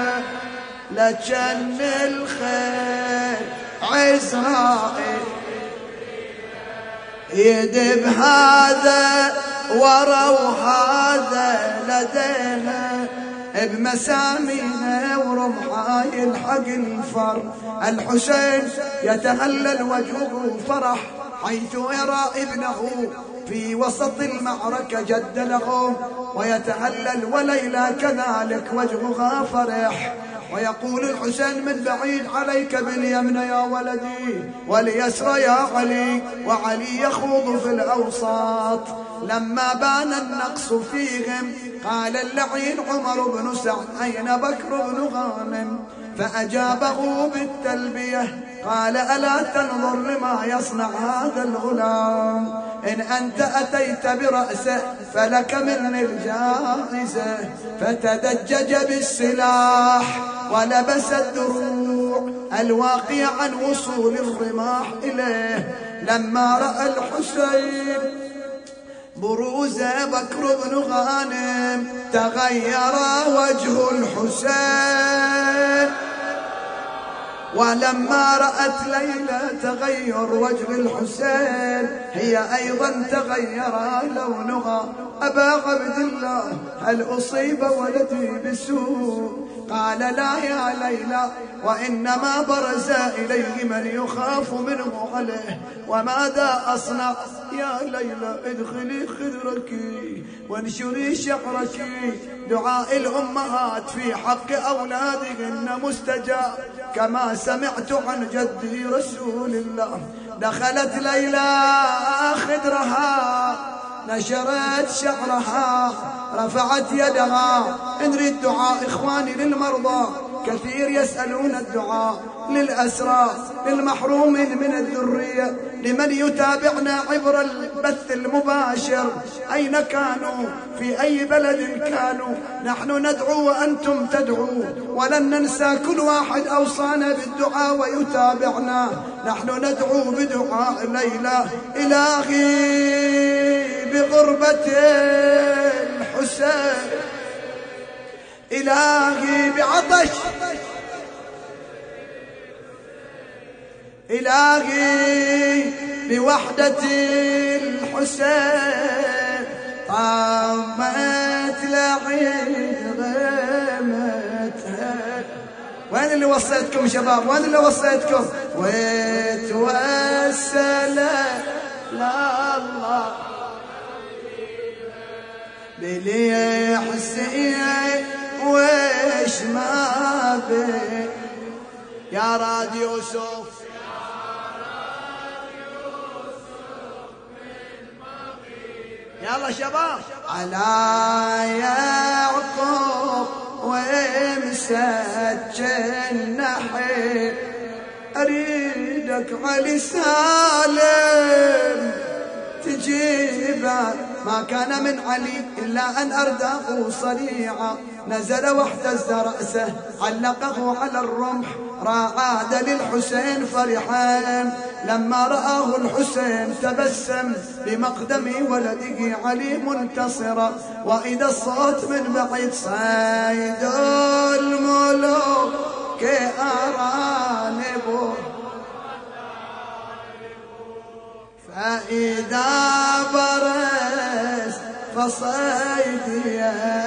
[SPEAKER 2] لجن الخيل عزرائيل، يدب هذا ورا وهذا لدينا، بمسامينا ورمحا يلحق الفر. الحسين يتهلل وجهه فرح حيث يرى ابنه في وسط المعركة جد له، ويتهلل وليلى كذلك وجهها فرح. ويقول الحسين من بعيد: عليك باليمن يا ولدي واليسر يا علي. وعلي يخوض في الأوساط. لما بان النقص فيهم قال اللعين عمر بن سعد: أين بكر بن غانم؟ فأجابه بالتلبية قال: ألا تنظر لما يصنع هذا الغلام؟ إن أنت أتيت برأسه فلك مني الجائزة. فتدجج بالسلاح ولبس الدروع الواقية عن وصول الرماح إليه. لما رأى الحسين بروز بكر بن غانم تغير وجه الحسين. ولما رأت ليلى تغير وجه الحسين هي أيضا تغير لونها. أبا عبد الله هل أصيب ولدي بسوء؟ قال: لا يا ليلى، وإنما برز إليه من يخاف منه عليه. وماذا أصنع يا ليلى؟ ادخلي خدرك وانشري شعرك. دعاء الأمهات في حق أولادهن مستجاب كما سمعت عن جدي رسول الله. دخلت ليلى خدرها، نشرت شعرها، رفعت يدها. نريد دعاء إخواني للمرضى، كثير يسألون الدعاء للأسرى، للمحرومين من الذرية، لمن يتابعنا عبر البث المباشر أين كانوا، في أي بلد كانوا. نحن ندعو وأنتم تدعوا، ولن ننسى كل واحد أوصانا بالدعاء ويتابعنا. نحن ندعو بدعاء ليلى: إلهي بغربة الحسين، إلهي بعطش، إلهي بوحدة الحسين. قامت لعين غيمتها. وين اللي وصيتكم شباب؟ وين اللي وصيتكم؟ وتوسل لله بلي حسين ويش ما بي. يا راد يوسف يلا شباب. على يعقوب ومسجن نحي، أريدك علي سالم تجيبه. ما كان من علي إلا أن أرداه صريعا. نزل واحتز رأسه علقه على الرمح، عاد للحسين فرحان. لما رآه الحسين تبسم بمقدم ولده علي منتصرا. وإذا الصوت من بعيد: صيد الملوك كأرانب، فإذا برز فصيدي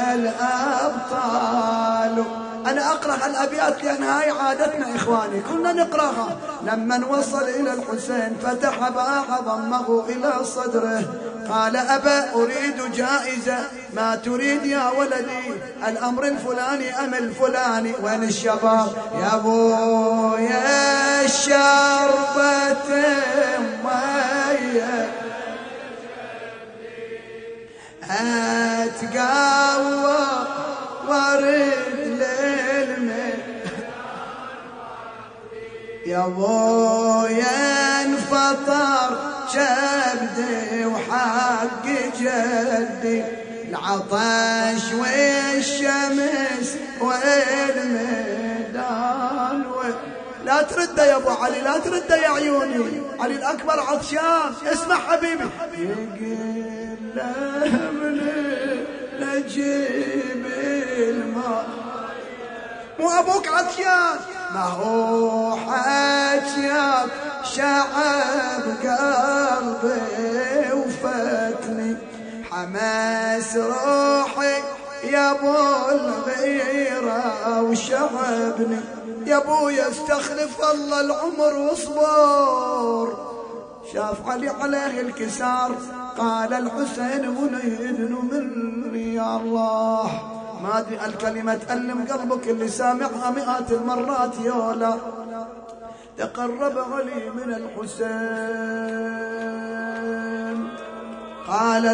[SPEAKER 2] الأبطال. أنا أقرأ الأبيات لأن هاي عادتنا إخواني، كنا نقرأها. لما وصل إلى الحسين فتح باب ضمه إلى صدره. قال: أبا أريد جائزة. ما تريد يا ولدي؟ الأمر الفلاني أم الفلاني؟ وين الشباب؟ يا بويا الشربة مية أتقوى وارد للمي. يا ابويا انفطر كبدي وحق جدي، العطش والشمس والميدان لا ترده يا ابو علي، لا ترده يا عيوني، علي الاكبر عطشان. اسمع حبيبي، يقول له نجيب الماء، مو ابوك عطشان، ما هو حكيات شعب قلبي وفتني، حماس روحي يا ابو الغيرة وشغبني، يا ابويا استخلف الله العمر واصبر. شاف علي عليه الكسار، قال الحسين منيدن مني يا الله. ما ادري الكلمة تألم قلبك اللي سامعها مئات المرات يولا. تقرب علي من الحسين، قال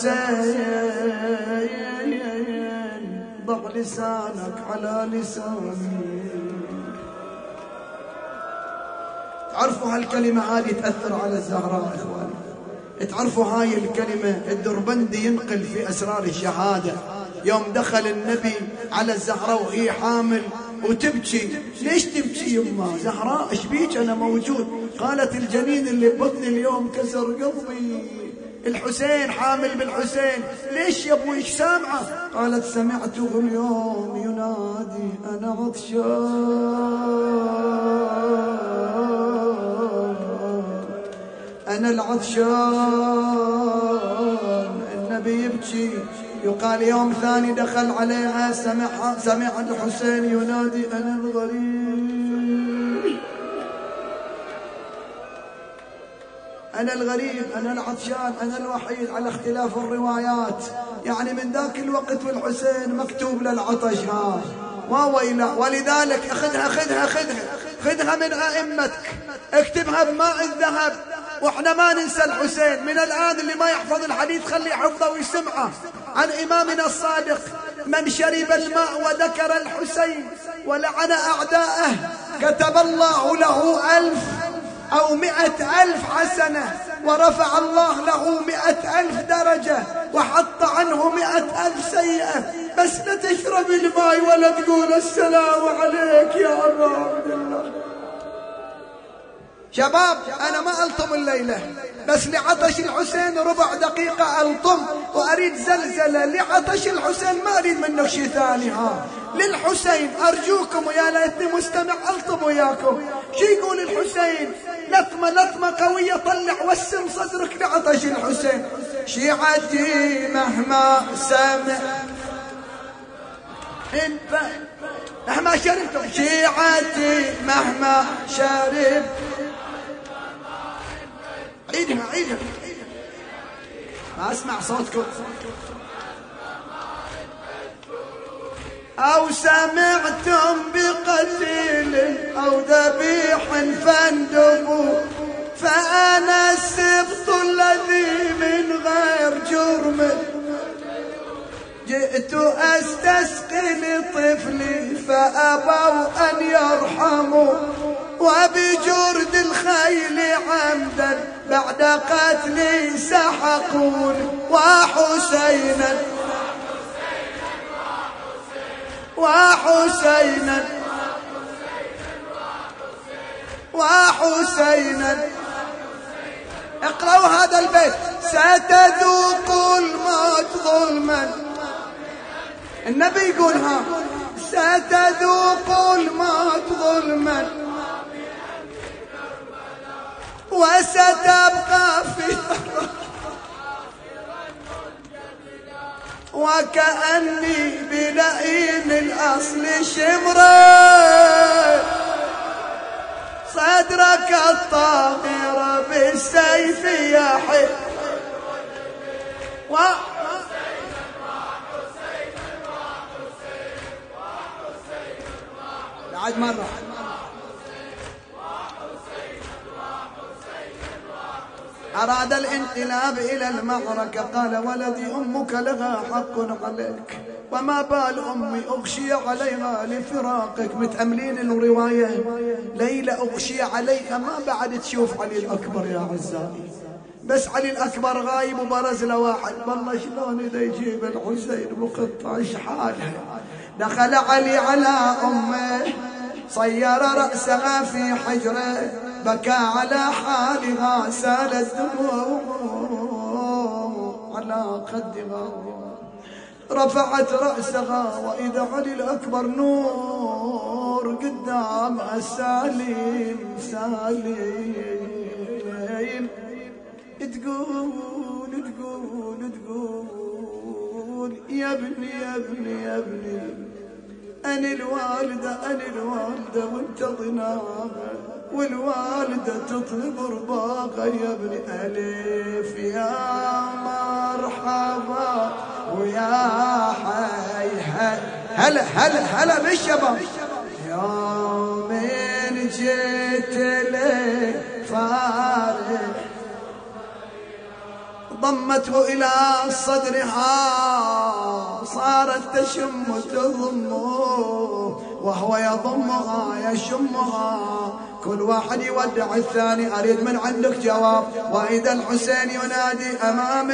[SPEAKER 2] الحسين ضع لسانك على لساني. تعرفوا هالكلمة هذه تأثر على الزهراء إخواني. تعرفوا هاي الكلمة الدربندي ينقل في أسرار الشهادة يوم دخل النبي على الزهراء وهي حامل وتبكي. ليش تبكي يما زهراء؟ ايش بيك؟ أنا موجود. قالت الجنين اللي ببطني اليوم كسر قلبي، الحسين حامل بالحسين. ليش يا ابوي ايش سامعه؟ قالت سمعته اليوم ينادي أنا عطشان، أنا العطشان. النبي يبكي. يقال يوم ثاني دخل عليها سمع الحسين ينادي أنا الغريب، أنا الغريب، أنا العطشان، أنا الوحيد، على اختلاف الروايات. يعني من ذاك الوقت والحسين مكتوب للعطش ها وويلا. ولذلك خذها من أئمتك، اكتبها بماء الذهب. واحنا ما ننسى الحسين. من الآن اللي ما يحفظ الحديث خلي حفظه ويسمعه عن إمامنا الصادق: من شرب الماء وذكر الحسين ولعن أعداءه كتب الله له 1000 أو 100,000 حسنة، ورفع الله له 100,000 درجة، وحط عنه 100,000 سيئة. بس لا تشرب الماء ولا تقول السلام عليك يا أبا عبد الله. شباب أنا ما ألطم الليلة، بس لعطش الحسين ربع دقيقة ألطم، وأريد زلزلة لعطش الحسين، ما أريد منك شيء ثاني. ها للحسين أرجوكم، ويا ليتني مستمع ألطم وياكم. شي يقول الحسين؟ لطمة قوية، طلع وسم صدرك لعطش الحسين. شيعتي مهما سمع مهما شربتم، شيعتي مهما شرب. عيدها ما أسمع صوتكم. أو سمعتم بقتيل أو ذبيح فاندبوا، فأنا السبط الذي من غير جرم جئت أستسقي لطفلي فأبوا أن يرحموا، وبجرد الخيل عمدا بعد قتلي سحقون. وحسينا وحسينا وحسينا. اقرأوا هذا البيت: ستذوق الموت ظلما. النبي يقولها: ستذوق الموت ظلما وستبقى في وكأني بلئيم الأصل شمرا، صدرك الطاهر بالسيف يحي. بعد مرة: أراد الانقلاب إلى المعركة، قال ولدي أمك لها حق عليك. وما بال أمي أغشي عليها لفراقك. متأملين الرواية، ليلى أغشي عليها، ما بعد تشوف علي الأكبر يا أعزائي، بس علي الأكبر غايب وبرز له واحد. والله شلون إذا يجيب الحسين مقطع حاله. دخل علي على أمه صير رأسها في حجره، بكى على حالها سالت دموع على خدها. رفعت رأسها وإذا علي الأكبر نور قدامها سالم سالم. تقول يا ابني يا ابني يا ابني، أنا الوالدة وانتظرناها، والوالدة تطلب رضاها يا ابني. ألف يا مرحبا ويا حي هلا هلا هلا بالشباب. يومين جيت لك فارق، ضمته إلى صدرها صارت تشم تضمه، وهو يضمها يشمها، كل واحد يودع الثاني. أريد من عندك جواب. وإذا الحسين ينادي أمام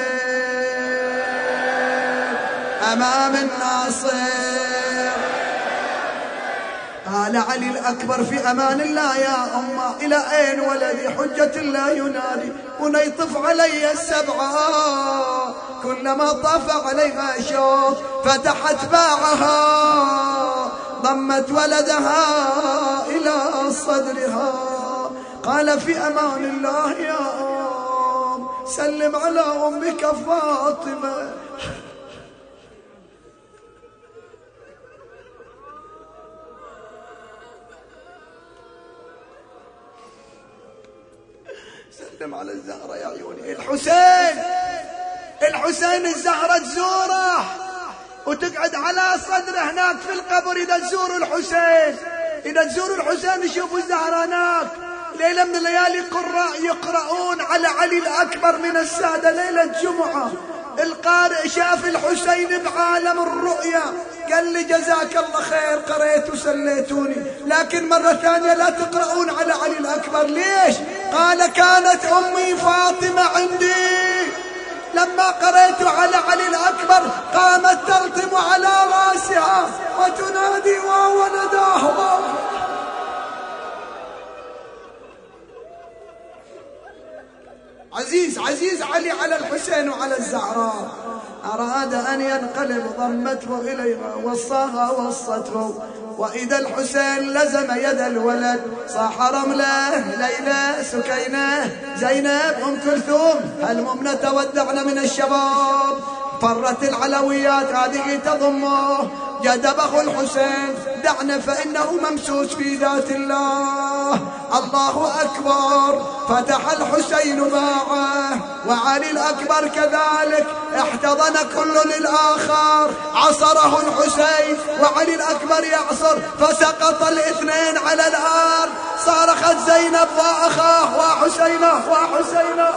[SPEAKER 2] المعين أمام الناصر. قال علي الأكبر في أمان الله يا أمه، إلى أين ولدي؟ حجة الله ينادي. ونيطف علي السبعة، كلما طاف عليها شوق فتحت باعها، ضمت ولدها إلى صدرها. قال في أمان الله يا أم، سلم على أمك فاطمة. سلم على الزهرة يا عيوني. الحسين الزهرة تزوره وتقعد على صدره هناك في القبر. إذا تزور الحسين يشوفوا الزهرة هناك. ليلة من الليالي قراء يقرؤون على علي الأكبر من السادة، ليلة جمعة. القارئ شاف الحسين بعالم الرؤيا، قال لي جزاك الله خير قريت وسليتوني، لكن مرة ثانية لا تقرؤون على علي الأكبر. ليش؟ قال كانت أمي فاطمة عندي، لما قريت على علي الأكبر قامت تلطم على رأسها وتنادي وولداه. عزيز علي على الحسين وعلى الزهراء. أراد أن ينقلب، ضمته إليها وصته. وإذا الحسين لزم يد الولد صاح رملة ليلى سكينة زينب أم كلثوم هالممنة تودعنا من الشباب. فرت العلويات هذه تضمه، جدب أخو الحسين دعنا فإنه ممسوس في ذات الله. الله أكبر. فتح الحسين باعه وعلي الأكبر كذلك، احتضن كل للآخر. عصره الحسين وعلي الأكبر يعصر، فسقط الاثنين على الأرض. صارخت زينب وأخاه وحسينه.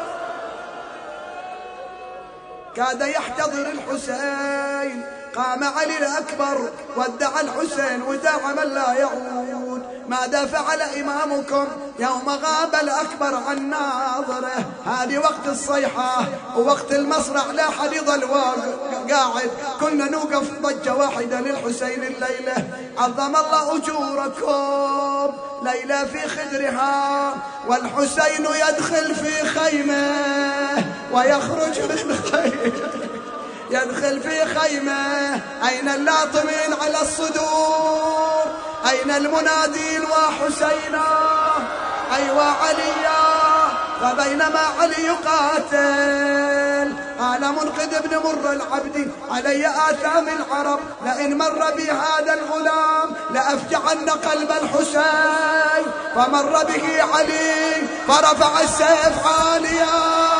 [SPEAKER 2] كاد يحتضر الحسين. قام علي الأكبر ودع الحسين وداع من لا يعود. ماذا فعل إمامكم يوم غاب الأكبر عن ناظره؟ هذه وقت الصيحة ووقت المصرع، لا حد يظل قاعد، كنا نوقف ضجة واحدة للحسين الليلة. عظم الله أجوركم. ليلى في خدرها والحسين يدخل في خيمه ويخرج من خيمه. يدخل في خيمه. أين اللاطمين على الصدور؟ أين المنادين وحسينا؟ أيوة عليا. فبينما علي يقاتل قال منقذ بن مر العبد علي آثام العرب، لئن مر بي هذا الغلام لأفجعن قلب الحسين. فمر به علي فرفع السيف عاليا،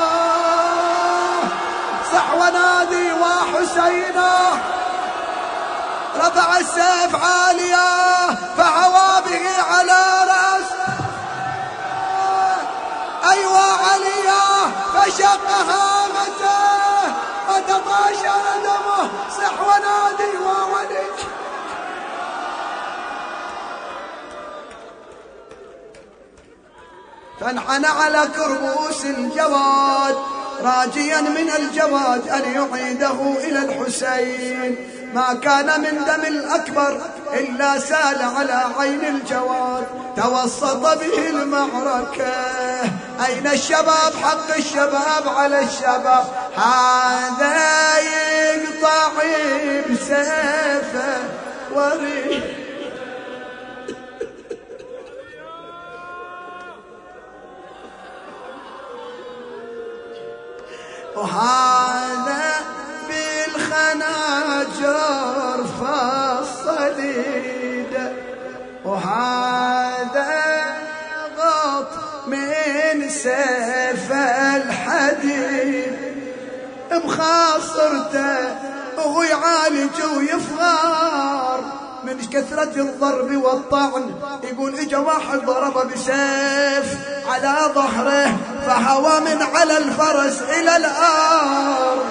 [SPEAKER 2] صح ونادي وحسينا. رفع السيف عاليا فهوى به على رأس أيوة عليا، فشق هامته وتطاشر دمه. صح فانحنى على كربوس الجواد راجيا من الجواد أن يعيده إلى الحسين. ما كان من دم الأكبر إلا سال على عين الجواد، توسط به المعركة. أين الشباب؟ حق الشباب على الشباب، هذا يقطع بسيفه وريح. وهذا بالخناجر فالصديد، وهذا غط من سيف الحديد. مخاصرته وهو يعالج ويفغار من كثرة الضرب والطعن. يقول اجا واحد ضربه بسيف على ظهره فهوى من على الفرس إلى الأرض.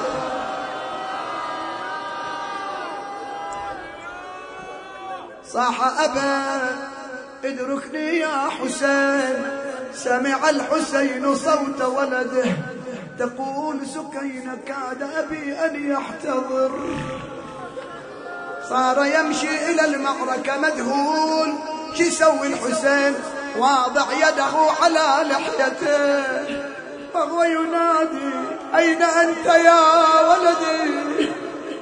[SPEAKER 2] صاح أبا ادركني يا حسين. سمع الحسين صوت ولده تقول سكينة كاد أبي أن يحتضر. صار يمشي إلى المعركة مذهول. شو يسوي الحسين؟ واضع يده على لحيته وهو ينادي أين أنت يا ولدي؟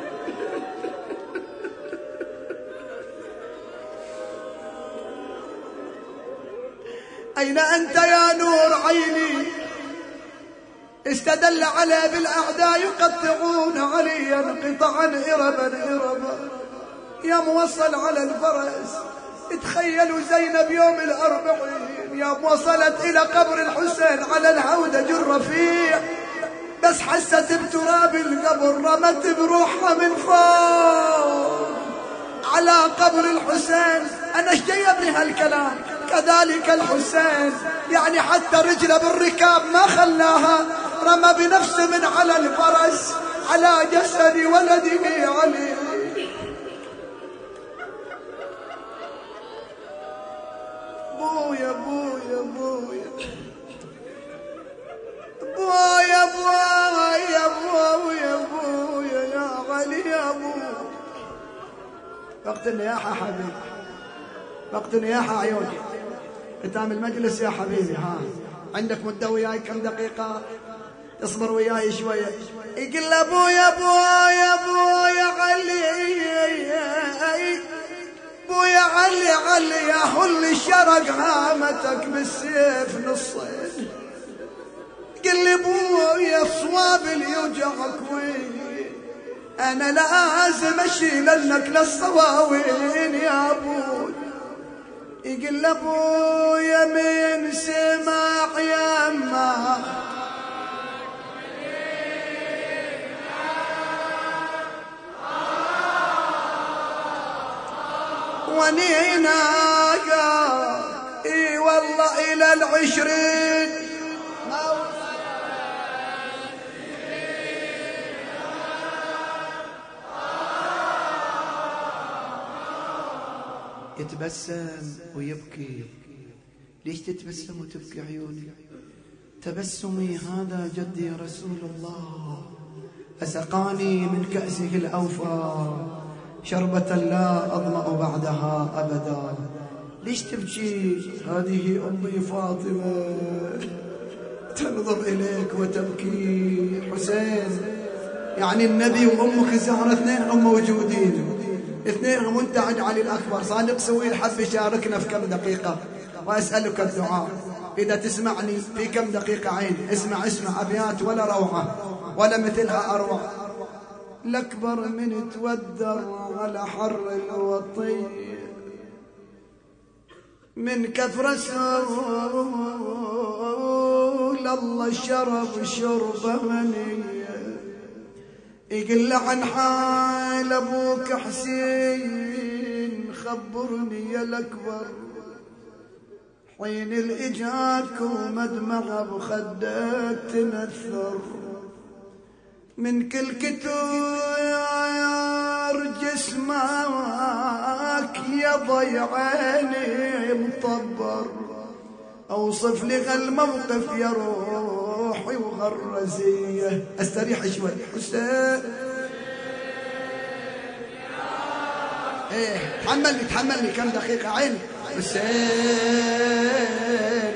[SPEAKER 2] أين أنت يا نور عيني؟ استدل عليه بالأعداء يقطعون عليا قطعا إربا إربا. يا موصل على الفرس، تخيلوا زينب يوم ال40 يا وصلت إلى قبر الحسين على الهودج الرفيع، بس حست بتراب القبر رمت بروحها من فوق على قبر الحسين. أنا ايش جايبني هالكلام؟ كذلك الحسين يعني حتى رجله بالركاب ما خلاها، رمى بنفسه من على الفرس على جسد ولده علي. بويا بويا بويا بويا بويا بويا بويا يا علي يا بويا. وقت يا حبيبي، وقت يا عيوني. ختام المجلس يا حبيبي. ها عندك مدة وياي كم دقيقة؟ اصبر وياي شوية. يقول له بويا بويا بويا علي بويا علي علي يا هل شرق هامتك بالسيف نصين. قل لي بويا صواب اللي يوجعك وين؟ انا لازم اشيل لك للصواوين يا ابوي. يقول له ابويا من سماع يما ونينا اي والله الى 20 يتبسم ويبكي. ليش تتبسم وتبكي عيوني؟ تبسمي هذا جدي رسول الله أسقاني من كأسه الأوفى شربة لا أظمأ بعدها أبدا. ليش تبكي؟ هذه أمي فاطمة تنظر إليك وتبكي. حسين يعني النبي وأمك الزهرة اثنين هم موجودين، اثنينهم وانت عند علي الأكبر. صادق سوي الحب يشاركنا في كم دقيقة. وأسألك الدعاء إذا تسمعني في كم دقيقة عين اسمع أبيات ولا روعة ولا مثلها أروع. الأكبر من تودر على حر الوطي من كثر رسول الله شرب شربة منية. يقل عن حال أبوك حسين خبرني يا الأكبر حين الإجاك ومدمع بخدك تنثر من كل كتير جسمك يا ضي عيني مطبر أوصف لي هالموقف يا روحي وغرزية. استريح شوي. حسين ايه تحملني كم دقيقة عيني. حسين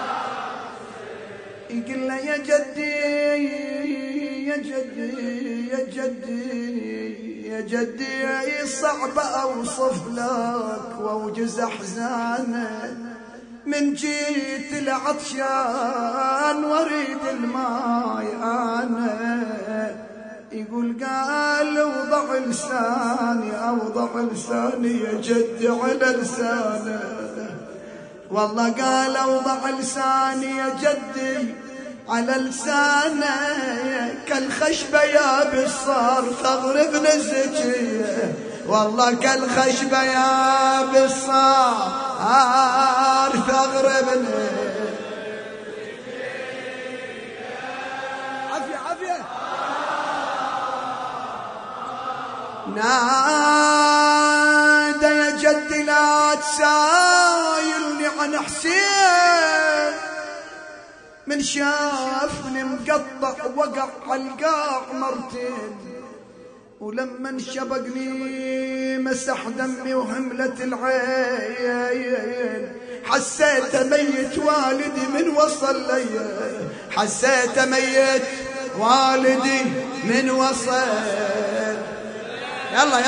[SPEAKER 2] يقول له يا جدي يا جدي يا جدي يا جدي صعب أوصف لك وأوجز أحزانك من جيت العطشان واريد الماي أنا. يقول قال اوضع لساني يا جدي على لسانه. والله قال اوضع لساني يا جدي على لسانه كالخشبة يابس صار ثغر ابن الزكية. والله كالخشبة يابس صار ثغر ابن. عافية نادى يا جدي لا تسايلني عن حسين من شافني مقطع وقع على القاع مرتين ولما انشبقني مسح دمي وهملت العين حسيت ميت والدي من وصل لي. حسيت ميت والدي من وصل. يلا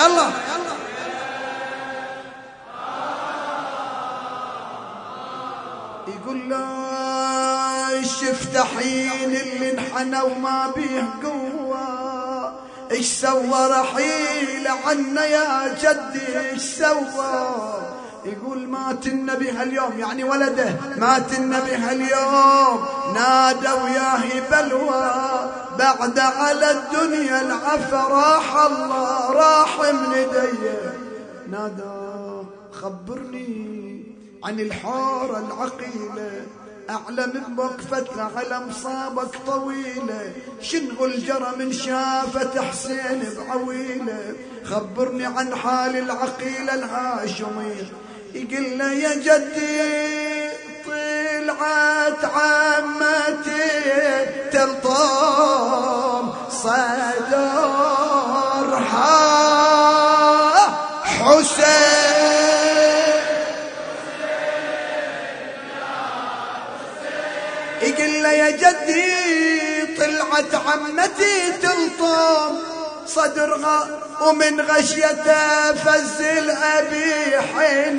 [SPEAKER 2] يقول له شفت حين اللي انحنى وما بيه قوة ايش سوى رحيل عنا يا جدي ايش سوى. يقول مات النبي هاليوم يعني ولده مات النبي هاليوم نادوا ياهي بلوى بعد على الدنيا العفا راح الله راح من ايديه. نادى خبرني عن الحارة العقيلة أعلم بوقفتها على مصابك طويلة شنو الجرى من شافة حسين بعويلة. خبرني عن حال العقيلة الهاشمية. يقول له يا جدي طلعت عمتي تلطم صدرها حسين. يقول له يا جدي طلعت عمتي تلطم صدرها ومن غشيته فز الأبي حين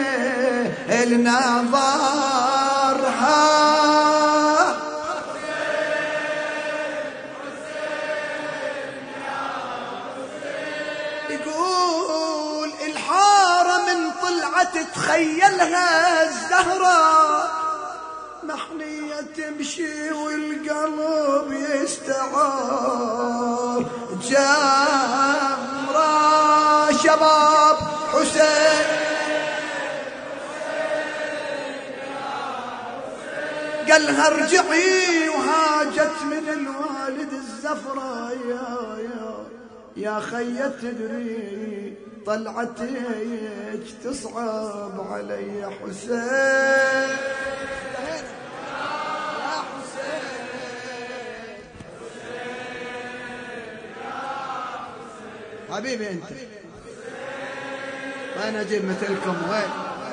[SPEAKER 2] النظرها. يقول الحارة من طلعت تخيلها الزهرة محنية تمشي والقلب يستعار جمرة شباب حسين. قالها ارجعي وهاجت من الوالد الزفرة يا خي تدري طلعتك تصعب علي حسين. حبيبي انت وين اجيب مثلكم وين.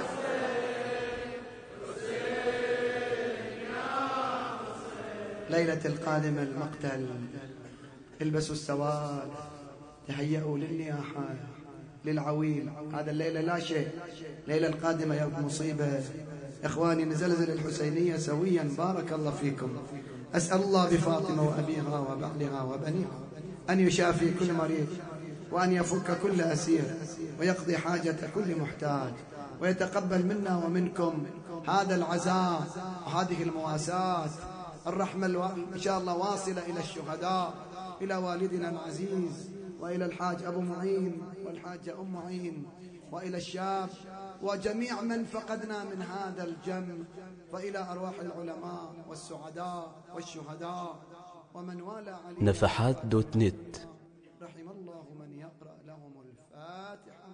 [SPEAKER 2] ليلة القادمة المقتل البسوا السواد تهيئوا للنياحة للعويل. هذا الليلة لا شيء. ليلة القادمة يوم مصيبة. إخواني نزلزل الحسينية سويا بارك الله فيكم. أسأل الله بفاطمة وأبيها وبعلها وبنيها أن يشافي كل مريض وأن يفك كل أسير ويقضي حاجة كل محتاج ويتقبل منا ومنكم هذا العزاء وهذه المواساة. الرحمة إن شاء الله واصلة إلى الشهداء إلى والدنا العزيز وإلى الحاج أبو معين والحاجة أم معين وإلى الشاب وجميع من فقدنا من هذا الجمع وإلى أرواح العلماء والسعداء والشهداء ومن والى عليهم.
[SPEAKER 1] نفحات.net.
[SPEAKER 2] رحم الله من يقرأ لهم الفاتحة.